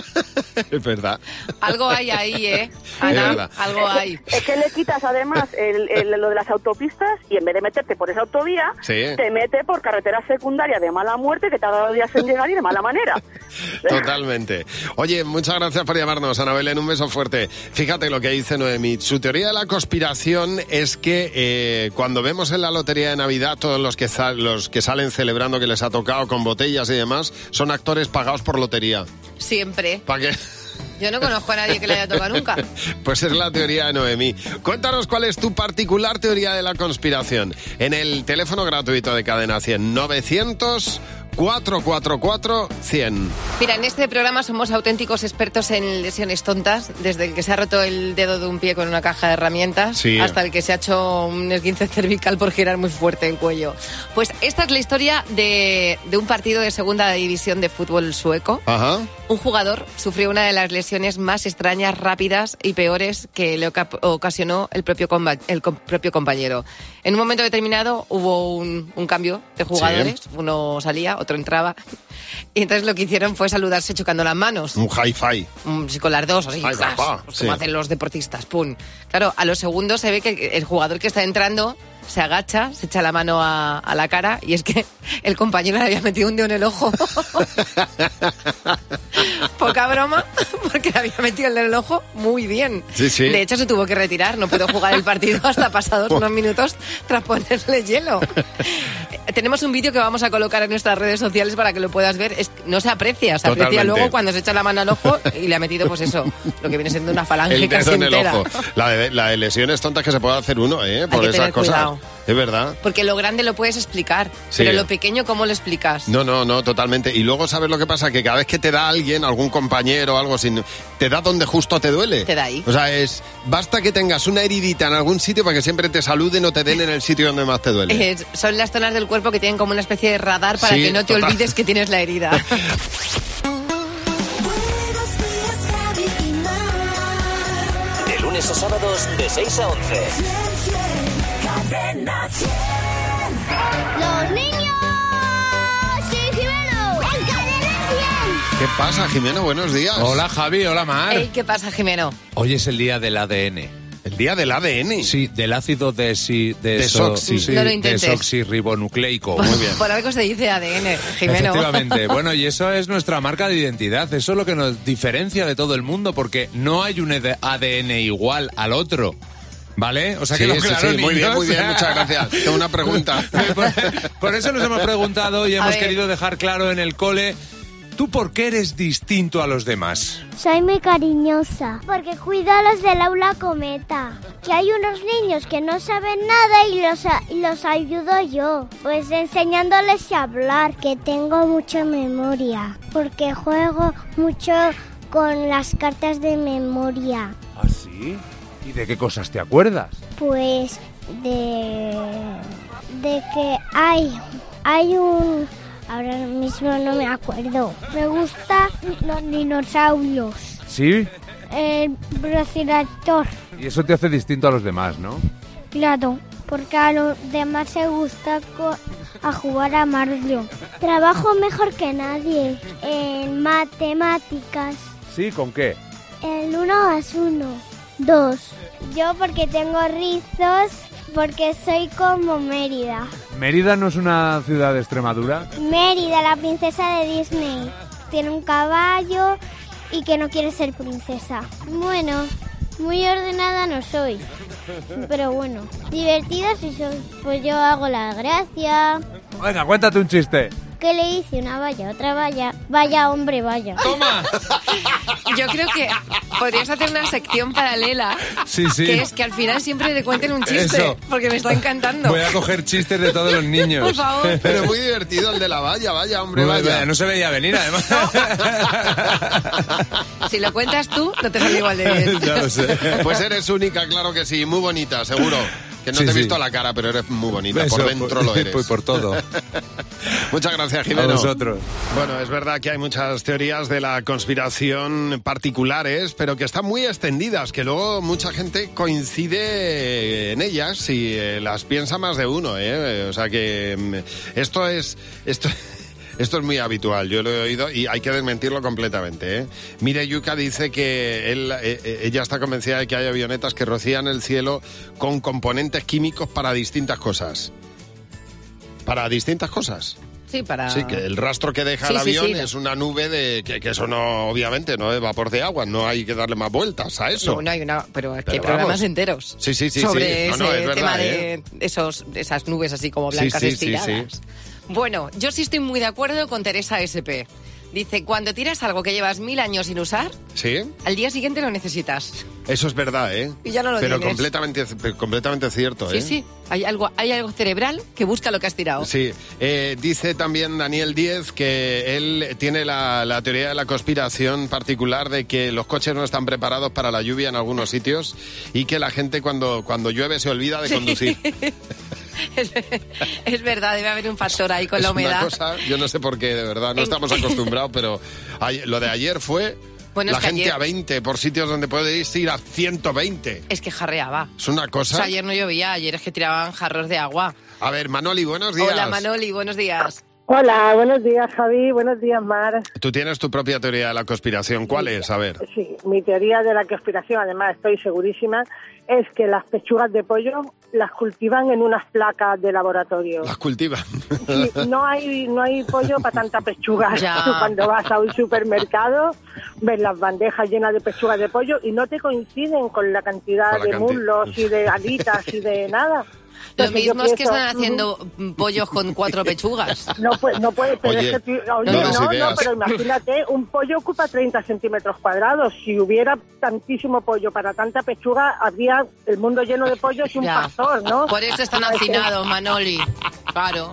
Es verdad. Algo hay ahí, Ana, algo hay. Es que le quitas además lo de las autopistas y en vez de meterte por esa autovía, te mete por carretera secundaria de mala muerte que te ha dado días en llegar y de mala manera. Totalmente. Oye, muchas gracias por llamarnos, Ana Belén, un beso fuerte. Fíjate lo que dice Noemí. Su teoría de la conspiración es que cuando vemos en la lotería de Navidad todos los que salen celebrando que les ha tocado con botellas y demás, son actores pagados por lotería. Siempre. ¿Para qué? Yo no conozco a nadie que le haya tocado nunca. Pues es la teoría de Noemí. Cuéntanos cuál es tu particular teoría de la conspiración. En el teléfono gratuito de Cadena 100, 900-444-100. Mira, en este programa somos auténticos expertos en lesiones tontas, desde el que se ha roto el dedo de un pie con una caja de herramientas hasta el que se ha hecho un esguince cervical por girar muy fuerte el cuello. Pues esta es la historia de un partido de segunda división de fútbol sueco. Ajá. Un jugador sufrió una de las lesiones más extrañas, rápidas y peores que le ocasionó el propio compañero. En un momento determinado hubo un cambio de jugadores, uno salía, otro entraba, y entonces lo que hicieron fue saludarse chocando las manos. Un hi-fi. Sí, con las dos, así, como hacen los deportistas, pum. Claro, a los segundos se ve que el jugador que está entrando se agacha, se echa la mano a la cara y es que el compañero le había metido un dedo en el ojo. Poca broma, porque le había metido el dedo en el ojo muy bien. Sí, sí. De hecho, se tuvo que retirar, no pudo jugar el partido hasta pasados unos minutos tras ponerle hielo. Tenemos un vídeo que vamos a colocar en nuestras redes sociales para que lo puedas ver. No se aprecia, se aprecia luego cuando se echa la mano al ojo y le ha metido, pues eso, lo que viene siendo una falange casi entera. El dedo en el ojo. La de lesiones tontas que se puede hacer uno, por esas cosas. Cuidado. Es verdad. Porque lo grande lo puedes explicar, pero lo pequeño, ¿cómo lo explicas? No, totalmente. Y luego, ¿sabes lo que pasa? Que cada vez que te da alguien, algún compañero o algo así, te da donde justo te duele. Te da ahí. O sea, basta que tengas una heridita en algún sitio para que siempre te saluden o te den en el sitio donde más te duele. Son las zonas del cuerpo que tienen como una especie de radar para que no te olvides que tienes la herida. De lunes a sábados, de 6 a 11. ¡Los niños! ¡Sí, Jimeno! ¡En Cadena 100! ¿Qué pasa, Jimeno? Buenos días. Hola, Javi. Hola, Mar. Hey, ¿qué pasa, Jimeno? Hoy es el día del ADN. ¿El día del ADN? Sí, del ácido desoxirribonucleico. Muy bien. Por algo se dice ADN, Jimeno. Efectivamente. Bueno, y eso es nuestra marca de identidad. Eso es lo que nos diferencia de todo el mundo, porque no hay un ADN igual al otro. ¿Vale? O sea, que sí, muy bien, muchas gracias. Tengo una pregunta. Por eso nos hemos preguntado y hemos querido dejar claro en el cole, ¿tú por qué eres distinto a los demás? Soy muy cariñosa, porque cuido a los del aula cometa. Que hay unos niños que no saben nada y los ayudo yo, pues enseñándoles a hablar, que tengo mucha memoria, porque juego mucho con las cartas de memoria. ¿Ah, sí? ¿Y de qué cosas te acuerdas? Pues de que hay un... Ahora mismo no me acuerdo. Me gustan los dinosaurios. ¿Sí? El velociraptor. Y eso te hace distinto a los demás, ¿no? Claro. porque a los demás se gusta a jugar a Mario. Trabajo mejor que nadie en matemáticas. ¿Sí? ¿Con qué? El 1 más 1, 2. Yo porque tengo rizos, porque soy como Mérida. ¿Mérida no es una ciudad de Extremadura? Mérida, la princesa de Disney. Tiene un caballo y que no quiere ser princesa. Bueno, muy ordenada no soy, pero bueno, divertida sí soy. Pues yo hago la gracia. Venga, cuéntate un chiste. ¿Qué le hice una valla, otra valla? Vaya, hombre, vaya. ¡Toma! Yo creo que podrías hacer una sección paralela. Sí. Que es que al final siempre te cuenten un chiste. Eso. Porque me está encantando. Voy a coger chistes de todos los niños. Por favor. Pero muy divertido el de la valla, vaya, hombre, vaya. No se veía venir, además. Si lo cuentas tú, no te sale igual de bien. Ya lo sé. Pues eres única, claro que sí, muy bonita, seguro. Que no te he visto la cara, pero eres muy bonita. Eso, por dentro lo eres. Por todo. Muchas gracias, Jimeno. A vosotros. Bueno, es verdad que hay muchas teorías de la conspiración particulares, pero que están muy extendidas, que luego mucha gente coincide en ellas y las piensa más de uno, O sea que esto es muy habitual, yo lo he oído y hay que desmentirlo completamente, Mire Yuka dice que ella está convencida de que hay avionetas que rocían el cielo con componentes químicos para distintas cosas. ¿Para distintas cosas? Sí, Sí, que el rastro que deja el avión es una nube de... Que eso no, obviamente, no es vapor de agua, no hay que darle más vueltas a eso. No hay una... Pero es que hay programas enteros. Sí. Sobre ese es verdad, tema de esas nubes así como blancas estiradas. Sí. Bueno, yo sí estoy muy de acuerdo con Teresa SP. Dice, cuando tiras algo que llevas 1000 años sin usar, ¿sí? Al día siguiente lo necesitas. Eso es verdad, Y ya no lo Pero tienes. completamente cierto, Sí. Hay algo cerebral que busca lo que has tirado. Sí. Dice también Daniel Díez que él tiene la teoría de la conspiración particular de que los coches no están preparados para la lluvia en algunos sitios y que la gente cuando llueve se olvida de conducir. Es verdad, debe haber un factor ahí con la humedad. Una cosa, yo no sé por qué, de verdad, no estamos acostumbrados, pero lo de ayer fue la gente ayer... a 20 por sitios donde podéis ir a 120. Es que jarreaba. Es una cosa... O sea, ayer no llovía, ayer es que tiraban jarros de agua. A ver, Manoli, buenos días. Hola, Manoli, buenos días. Hola, buenos días, Javi. Buenos días, Mar. Tú tienes tu propia teoría de la conspiración. ¿Cuál es? A ver. Sí, mi teoría de la conspiración, además estoy segurísima, es que las pechugas de pollo las cultivan en unas placas de laboratorio. Las cultivan. Sí, no hay pollo para tanta pechuga. Ya. Tú cuando vas a un supermercado ves las bandejas llenas de pechugas de pollo y no te coinciden con la cantidad de muslos y de alitas y de nada. Lo mismo es que están haciendo pollos con 4 pechugas. No puede, pero Oye, es que no, pero imagínate, un pollo ocupa 30 centímetros cuadrados. Si hubiera tantísimo pollo para tanta pechuga, habría el mundo lleno de pollos y un pastor, ¿no? Por eso están hacinados, Manoli. Claro.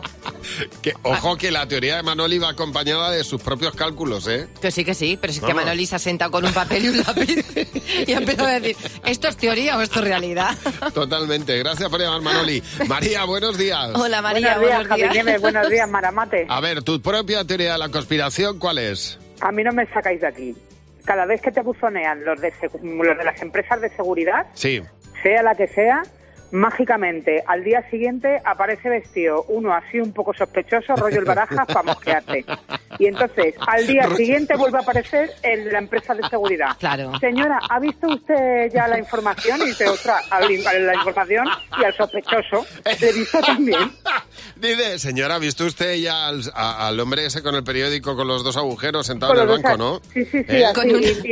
Ojo que la teoría de Manoli va acompañada de sus propios cálculos, Que sí, pero es que Manoli se ha sentado con un papel y un lápiz y ha empezado a decir, ¿esto es teoría o esto es realidad? Totalmente. Gracias por llamar, Manoli. María, buenos días. Hola, María, buenos días. Javi Nieves, buenos días, Maramate. A ver, tu propia teoría de la conspiración, ¿cuál es? A mí no me sacáis de aquí. Cada vez que te buzonean los de las empresas de seguridad, sí, sea la que sea, mágicamente al día siguiente aparece vestido uno así un poco sospechoso, rollo el Barajas, para mosquearte. Y entonces al día siguiente vuelve a aparecer el de la empresa de seguridad. Claro. Señora, ¿ha visto usted ya la información? Y dice, ostras, la información y al sospechoso le dice también. Dice, señora, ¿ha visto usted ya al hombre ese con el periódico con los 2 agujeros sentado en el banco, no? Sí, Con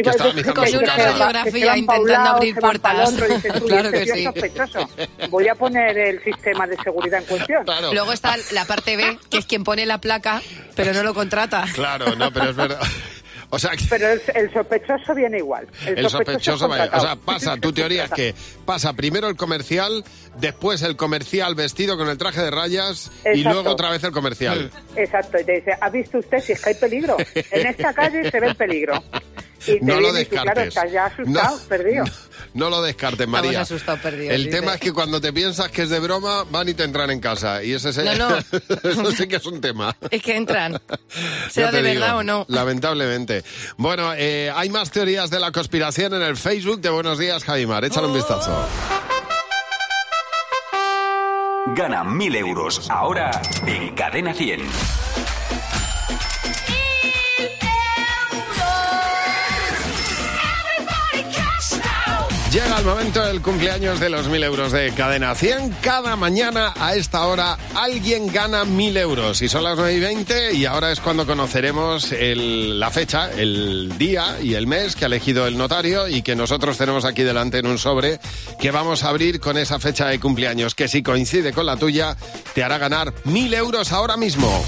una radiografía intentando abrir puertas. Claro que sí. Sospechoso. Voy a poner el sistema de seguridad en cuestión. Claro. Luego está la parte B, que es quien pone la placa, pero no lo contrata. Claro, no, pero es verdad. O sea que... Pero el sospechoso viene igual. El sospechoso vaya. O sea, pasa, tu teoría es que pasa primero el comercial, después el comercial vestido con el traje de rayas. Exacto. Y luego otra vez el comercial. Exacto, y te dice, ¿ha visto usted si es que hay peligro? En esta calle se ve el peligro. Y te no lo descartes. Y claro, estás ya asustado, perdido. No lo descartes, María. Estamos asustados, perdidos. El tema es que cuando te piensas que es de broma, van y te entran en casa. Y ese No. eso sí que es un tema. Es que entran. ¿Sea de verdad o no? Lamentablemente. Bueno, hay más teorías de la conspiración en el Facebook de Buenos Días, Javimar. Échale un vistazo. Gana 1.000 euros ahora en Cadena 100. Llega el momento del cumpleaños de los 1.000 euros de Cadena 100. Cada mañana a esta hora alguien gana 1.000 euros. Y son las 9:20 y ahora es cuando conoceremos la fecha, el día y el mes que ha elegido el notario y que nosotros tenemos aquí delante en un sobre que vamos a abrir con esa fecha de cumpleaños que si coincide con la tuya te hará ganar 1.000 euros ahora mismo.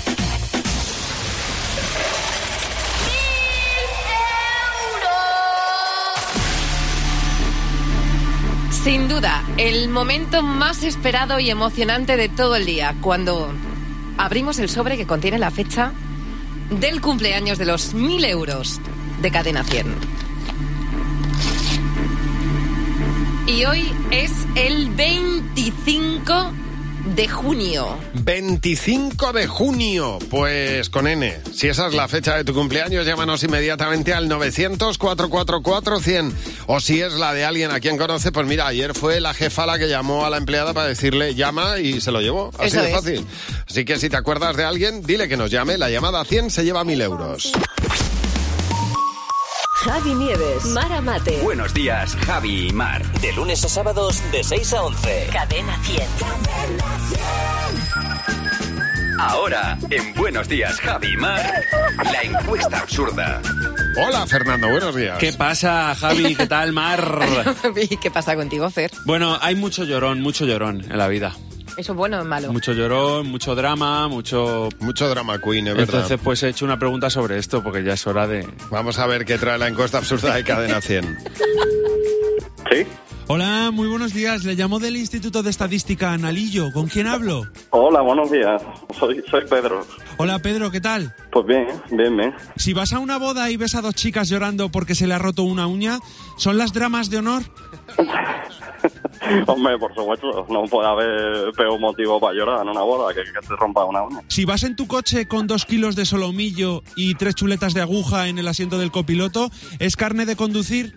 Sin duda, el momento más esperado y emocionante de todo el día, cuando abrimos el sobre que contiene la fecha del cumpleaños de los 1.000 euros de Cadena 100. Y hoy es el 25 de junio. 25 de junio, pues con N. Si esa es la fecha de tu cumpleaños, llámanos inmediatamente al 900-444-100. O si es la de alguien a quien conoce, pues mira, ayer fue la jefa la que llamó a la empleada para decirle llama y se lo llevó. Así Eso de es. fácil. Así que si te acuerdas de alguien, dile que nos llame. La llamada a 100 se lleva 1.000 euros. Javi Nieves, Mara Mate. Buenos días, Javi y Mar. De lunes a sábados de 6 a 11. Cadena 100. Ahora, en Buenos días, Javi y Mar, la encuesta absurda. Hola, Fernando, buenos días. ¿Qué pasa, Javi? ¿Qué tal, Mar? ¿Y qué pasa contigo, Fer? Bueno, hay mucho llorón en la vida. ¿Eso es bueno o es malo? Mucho llorón, mucho drama, mucho drama queen, es verdad. Entonces, pues he hecho una pregunta sobre esto, porque ya es hora de... Vamos a ver qué trae la encuesta absurda de Cadena 100. ¿Sí? Hola, muy buenos días. Le llamo del Instituto de Estadística Analillo. ¿Con quién hablo? Hola, buenos días. Soy Pedro. Hola, Pedro, ¿qué tal? Pues bien. Si vas a una boda y ves a dos chicas llorando porque se le ha roto una uña, ¿son las dramas de honor? Hombre, por supuesto, no puede haber peor motivo para llorar en una boda que se rompa una uña. Si vas en tu coche con 2 kilos de solomillo y 3 chuletas de aguja en el asiento del copiloto, ¿es carne de conducir?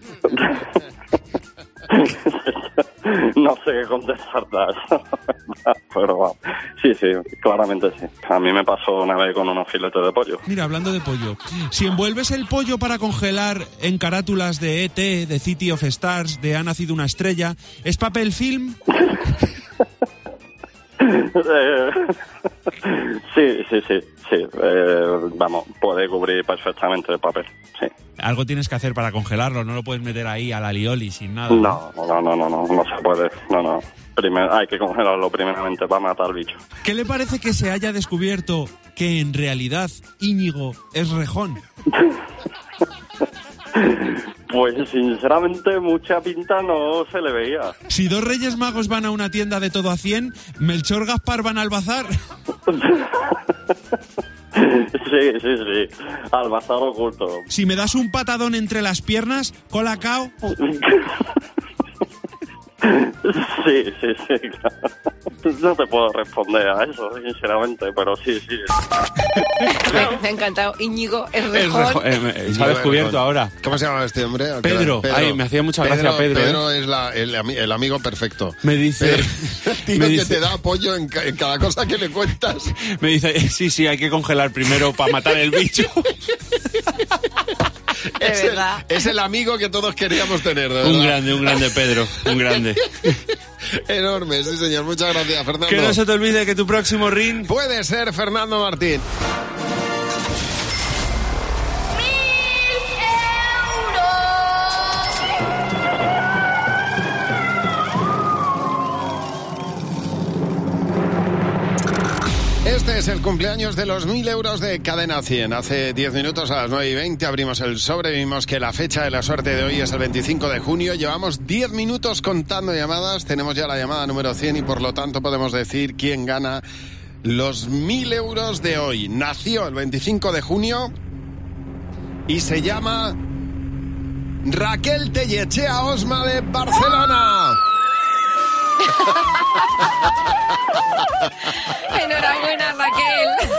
No sé qué contestarte a eso, pero bueno, sí, claramente sí. A mí me pasó una vez con unos filetes de pollo. Mira, hablando de pollo, si envuelves el pollo para congelar en carátulas de E.T., de City of Stars, de Ha nacido una estrella, ¿es papel film? Sí. Vamos, puede cubrir perfectamente el papel, sí. Algo tienes que hacer para congelarlo, no lo puedes meter ahí a la lioli sin nada. No se puede, no. Primero, hay que congelarlo primeramente para matar al bicho. ¿Qué le parece que se haya descubierto que en realidad Íñigo es Rejón? Pues sinceramente mucha pinta no se le veía. Si 2 Reyes Magos van a una tienda de todo a 100, ¿Melchor Gaspar van al bazar? Sí, al bazar oculto. Si me das un patadón entre las piernas, Colacao. Sí, claro. No te puedo responder a eso, sinceramente, pero sí. Me ha encantado. Íñigo es Rejón. Se ha descubierto ahora. ¿Cómo se llama este hombre? Pedro. Ay, me hacía mucha gracia Pedro. Pedro es el amigo perfecto. Me dice... Tío que te da apoyo en cada cosa que le cuentas. Me dice, sí, hay que congelar primero para matar el bicho. Es el amigo que todos queríamos tener, de verdad. Un grande Pedro, un grande. Enorme, sí señor, muchas gracias, Fernando. Que no se te olvide que tu próximo ring puede ser Fernando Martín. Este es el cumpleaños de los 1.000 euros de Cadena 100. Hace 10 minutos a las 9:20 abrimos el sobre y vimos que la fecha de la suerte de hoy es el 25 de junio. Llevamos 10 minutos contando llamadas. Tenemos ya la llamada número 100 y por lo tanto podemos decir quién gana los 1.000 euros de hoy. Nació el 25 de junio y se llama Raquel Tellechea Osma de Barcelona. Enhorabuena, Raquel.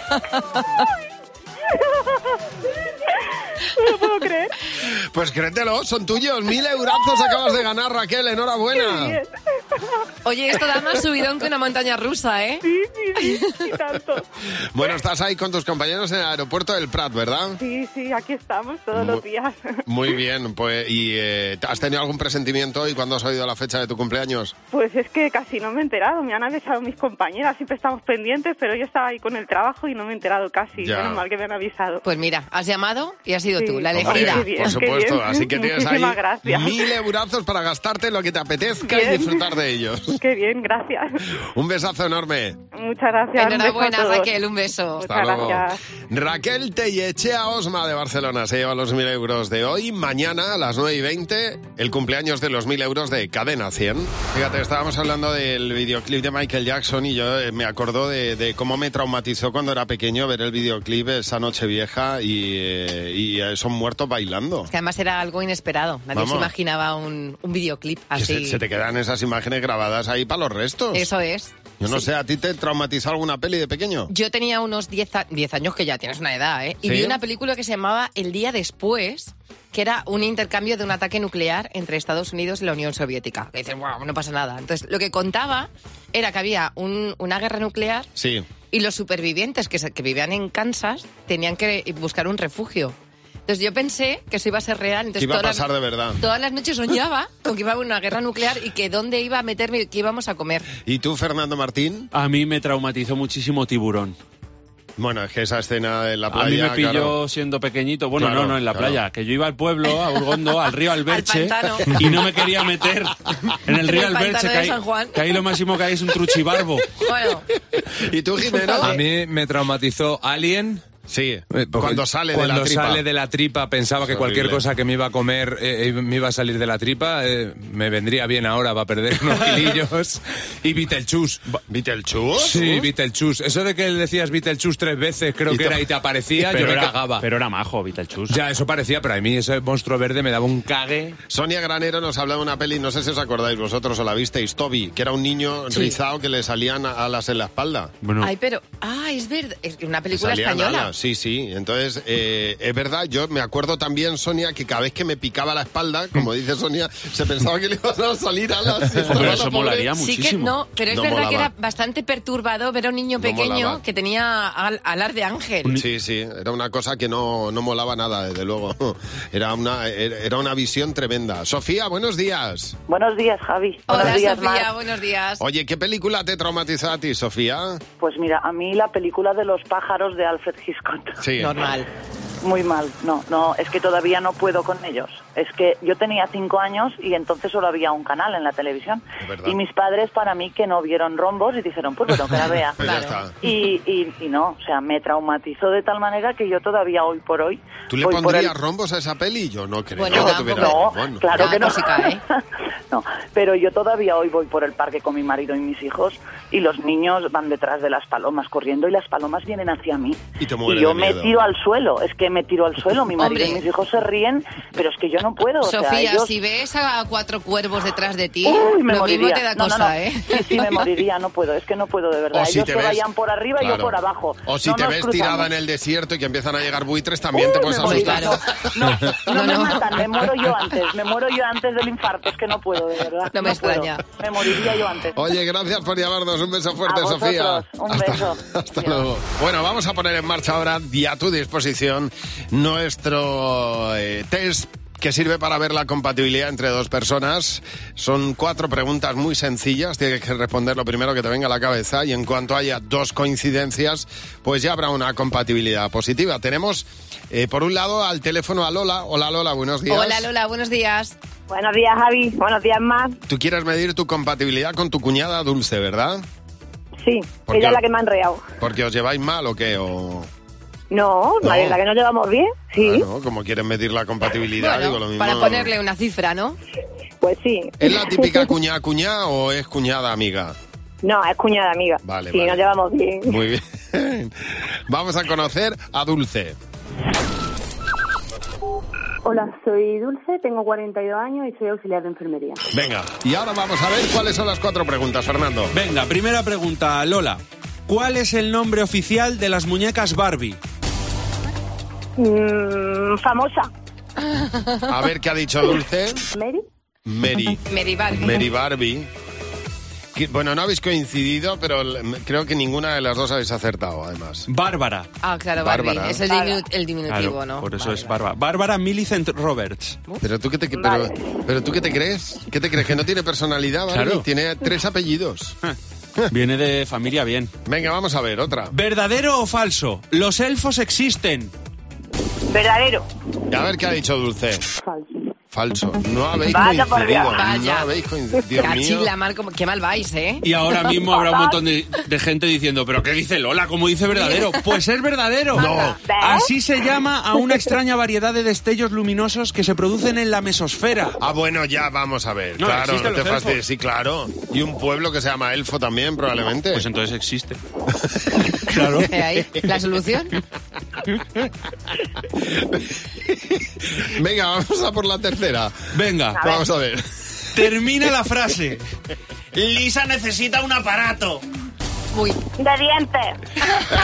No lo puedo creer. Pues créetelo, son tuyos. 1.000 eurazos acabas de ganar, Raquel. Enhorabuena. Qué bien. Oye, esto da más subidón que una montaña rusa, ¿eh? Sí, tanto. Bueno, estás ahí con tus compañeros en el aeropuerto del Prat, ¿verdad? Sí, aquí estamos todos los días. Muy bien, pues, ¿y has tenido algún presentimiento hoy cuando has oído la fecha de tu cumpleaños? Pues es que casi no me he enterado, me han avisado mis compañeras, siempre estamos pendientes, pero yo estaba ahí con el trabajo y no me he enterado casi, menos mal que me han avisado. Pues mira, has llamado y has sido tú, la Hombre, elegida. por supuesto, así que tienes ahí gracias. 1000 eurazos para gastarte lo que te apetezca y disfrutar de ellos. Qué bien, gracias. Un besazo enorme. Muchas gracias. Enhorabuena, Raquel, un beso. Hasta luego. Raquel Tellechea Osma de Barcelona se lleva los 1000 euros de hoy. Mañana a las 9:20, el cumpleaños de los 1000 euros de Cadena 100. Fíjate, estábamos hablando del videoclip de Michael Jackson y yo me acuerdo de cómo me traumatizó cuando era pequeño ver el videoclip esa noche vieja y son muertos bailando. Que además era algo inesperado. Nadie se imaginaba un videoclip así. Que se te quedan esas imágenes grabadas ahí para los restos. Eso es. Yo no sé, ¿a ti te traumatizó alguna peli de pequeño? Yo tenía unos 10 años, que ya tienes una edad, ¿eh? Y ¿Sí? vi una película que se llamaba El día después, que era un intercambio de un ataque nuclear entre Estados Unidos y la Unión Soviética. Que dices, wow, no pasa nada. Entonces, lo que contaba era que había una guerra nuclear sí. Y los supervivientes que vivían en Kansas tenían que buscar un refugio. Entonces yo pensé que eso iba a ser real. Entonces, que iba a pasar de verdad. Todas las noches soñaba con que iba a haber una guerra nuclear y que dónde iba a meterme y qué íbamos a comer. ¿Y tú, Fernando Martín? A mí me traumatizó muchísimo Tiburón. Bueno, es que esa escena en la playa... A mí me pilló claro. siendo pequeñito. Bueno, Claro, no en la claro. playa. Que yo iba al pueblo, a Urgondo, al río Alberche. Al pantano. Y no me quería meter en el río En el Alberche. pantano de San Juan. Que ahí lo máximo que hay es un truchibarbo. Bueno. ¿Y tú, Jimeno? A mí me traumatizó Alien. Sí, cuando sale de la Cuando tripa. sale de la tripa pensaba que Es cualquier horrible. cosa que me iba a comer me iba a salir de la tripa. Me vendría bien ahora para perder unos kilillos. Y Beetlejuice. ¿Beetlejuice? Sí, Beetlejuice. Eso de que le decías Beetlejuice 3 veces, creo que era, y te aparecía, yo me cagaba. Pero era majo, Beetlejuice. Ya, eso parecía, pero a mí ese monstruo verde me daba un cague. Sonia Granero nos habla de una peli, no sé si os acordáis vosotros o la visteis, Toby, que era un niño rizado que le salían alas en la espalda. Bueno, Ay, pero... es verdad. Es una película Salían española. alas, sí. Entonces, es verdad, yo me acuerdo también, Sonia, que cada vez que me picaba la espalda, como dice Sonia, se pensaba que le iban a salir alas. Pero eso molaría Sí muchísimo. que no, pero es No verdad molaba. que era bastante perturbador ver a un niño No pequeño molaba. que tenía alas de ángel. Sí, era una cosa que no molaba nada, desde luego. Era una visión tremenda. Sofía, buenos días. Buenos días, Javi. Hola, Buenos días, Sofía, Mar. buenos días. Oye, ¿qué película te traumatizó a ti, Sofía? Pues mira, a mí la película de los pájaros de Alfred Hitchcock. Sí. Normal. Muy mal, no, es que todavía no puedo con ellos. Es que yo tenía 5 años y entonces solo había un canal en la televisión. ¿Verdad? Y mis padres para mí que no vieron Rombos y dijeron, pues bueno, que la vea. Pues ya está. Y no, o sea, me traumatizó de tal manera que yo todavía hoy por hoy... ¿Tú le voy por pondrías el- rombos a esa peli? Yo no creo Bueno, que tampoco. tuviera... No, Bueno. claro que no. Cosica, ¿eh? No, pero yo todavía hoy voy por el parque con mi marido y mis hijos y los niños van detrás de las palomas corriendo y las palomas vienen hacia mí. Y te mueres Y yo de me miedo. tiro al suelo, es que me tiro al suelo, mi marido Hombre. y mis hijos se ríen, pero es que yo no puedo. o sea, Sofía, ellos- si ves a 4 cuervos detrás de ti, Uy, me lo moriría. mismo te da No, cosa, ¿eh? Sí, me moriría, no puedo, es que no puedo de verdad. O si Ellos te que ves- vayan por arriba y Claro. yo por abajo. O si No te nos ves cruzamos. tirada en el desierto y que empiezan a llegar buitres, también te puedes me moriría. asustar. No me matan, me muero yo antes del infarto, es que no puedo, de verdad. No me puedo. extraña. Me moriría yo antes. Oye, gracias por llamarnos. Un beso fuerte, A vosotros, Sofía. un beso. Hasta luego. Bueno, vamos a poner en marcha ahora y a tu disposición nuestro test que sirve para ver la compatibilidad entre dos personas. Son 4 preguntas muy sencillas, tienes que responder lo primero que te venga a la cabeza y en cuanto haya 2 coincidencias, pues ya habrá una compatibilidad positiva. Tenemos, por un lado, al teléfono a Lola. Hola, Lola, buenos días. Hola, Lola, buenos días. Buenos días, Javi. Buenos días, Mar. Tú quieres medir tu compatibilidad con tu cuñada Dulce, ¿verdad? Sí, ¿Por ella qué? es la que me ha enreado. ¿Porque os lleváis mal o qué? O... No, No. la verdad que nos llevamos bien. Sí, Bueno, como quieren medir la compatibilidad, Bueno, digo lo mismo. para ponerle una cifra, ¿no? pues sí. ¿Es la típica cuñada o es cuñada amiga? No, es cuñada amiga. Vale, Sí, vale. nos llevamos bien. Muy bien. Vamos a conocer a Dulce. Hola, soy Dulce, tengo 42 años y soy auxiliar de enfermería. Venga, y ahora vamos a ver cuáles son las 4 preguntas, Fernando. Venga, primera pregunta, Lola. ¿Cuál es el nombre oficial de las muñecas Barbie? Famosa. A ver qué ha dicho Dulce. ¿Mary? Mary. Mary Barbie. Mary Barbie. Bueno, no habéis coincidido, pero creo que ninguna de las dos habéis acertado, además. Bárbara. Ah, claro, Bárbara. Barbie. Es el diminutivo, Claro, ¿no? por eso es Bárbara. Bárbara Millicent Roberts. Pero tú qué te, pero tú qué te crees? ¿Qué te crees? ¿Que no tiene personalidad, Barbie? Claro. Tiene 3 apellidos. Viene de familia bien. Venga, vamos a ver, otra. ¿Verdadero o falso? Los elfos existen. Verdadero. A ver qué ha dicho Dulce. Falso. No habéis Vaya por coincidido. Dios. Vaya. No habéis coincidido. Dios mío. Cachila, Mar, qué mal vais, ¿eh? Y ahora mismo habrá un montón de gente diciendo, ¿pero qué dice Lola? ¿Cómo dice verdadero? Pues es verdadero. No. Así se llama a una extraña variedad de destellos luminosos que se producen en la mesosfera. Ah, bueno, ya vamos a ver. No, claro, no existen te los elfos. fastidies. Sí, claro. Y un pueblo que se llama Elfo también, probablemente. Pues entonces existe. Claro. Ahí, ¿la solución? Venga, vamos a por la tercera. Venga. Vamos a ver. Termina la frase. Lisa necesita un aparato. Uy. De dientes.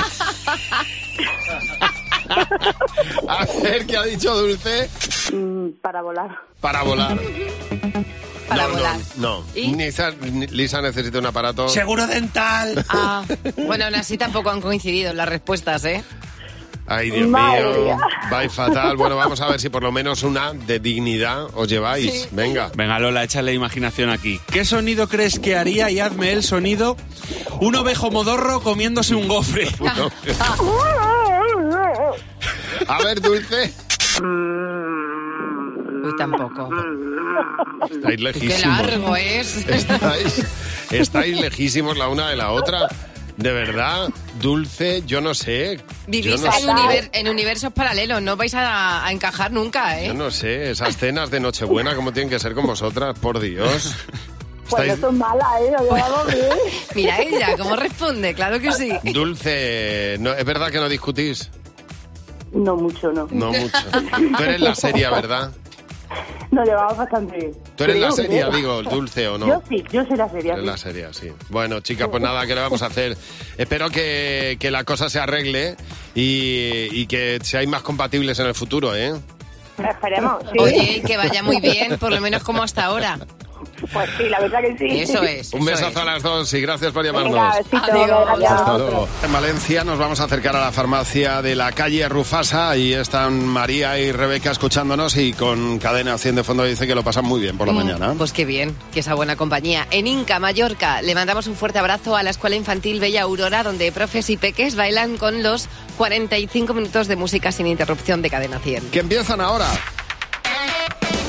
A ver, ¿qué ha dicho Dulce? Para volar. Para volar. Para No, volar. No. ¿Y? Lisa necesita un aparato. Seguro dental. Ah, bueno, aún así tampoco han coincidido en las respuestas, ¿eh? Ay, Dios Madre mío. mía. Vais fatal. Bueno, vamos a ver si por lo menos una de dignidad os lleváis. Sí. Venga. Venga, Lola, échale imaginación aquí. ¿Qué sonido crees que haría? Y hazme el sonido. Un ovejo modorro comiéndose un gofre. A ver, Dulce. Uy, tampoco. Estáis Qué lejísimos. largo es. Estáis lejísimos la una de la otra. De verdad, Dulce, yo no sé. Vivís Yo no sé. en universos paralelos, no vais a encajar nunca, Yo ¿eh? no sé, esas cenas de Nochebuena, ¿cómo tienen que ser con vosotras? Por Dios. Pues no son malas, Lo llevamos bien. Mira ella, ¿cómo responde? Claro que sí. Dulce, no, ¿es verdad que no discutís? No mucho, no. No mucho. Tú eres la seria, ¿verdad? Nos llevamos bastante bien. Tú eres la Creo, seria, creo. digo, Dulce, ¿o no? Yo sí, yo soy la seria. Eres sí. la seria, sí. Bueno, chicas, pues nada, ¿qué le vamos a hacer? Espero que la cosa se arregle y que seáis más compatibles en el futuro, ¿eh? Esperemos, sí. Oye, que vaya muy bien, por lo menos como hasta ahora. Pues sí, la verdad que sí. Eso es. Un besazo a las dos y gracias por llamarnos. Venga, besito, Adiós. gracias. Hasta luego. En Valencia nos vamos a acercar a la farmacia de la calle Rufasa y están María y Rebeca escuchándonos y con Cadena 100 de fondo dice que lo pasan muy bien por la mañana. Pues qué bien, que esa buena compañía. En Inca, Mallorca, le mandamos un fuerte abrazo a la Escuela Infantil Bella Aurora, donde profes y peques bailan con los 45 minutos de música sin interrupción de Cadena 100. Que empiezan ahora.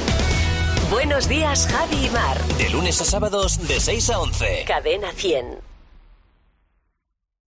Buenos días, Javi y Mar. De lunes a sábados de 6 a 11. Cadena 100.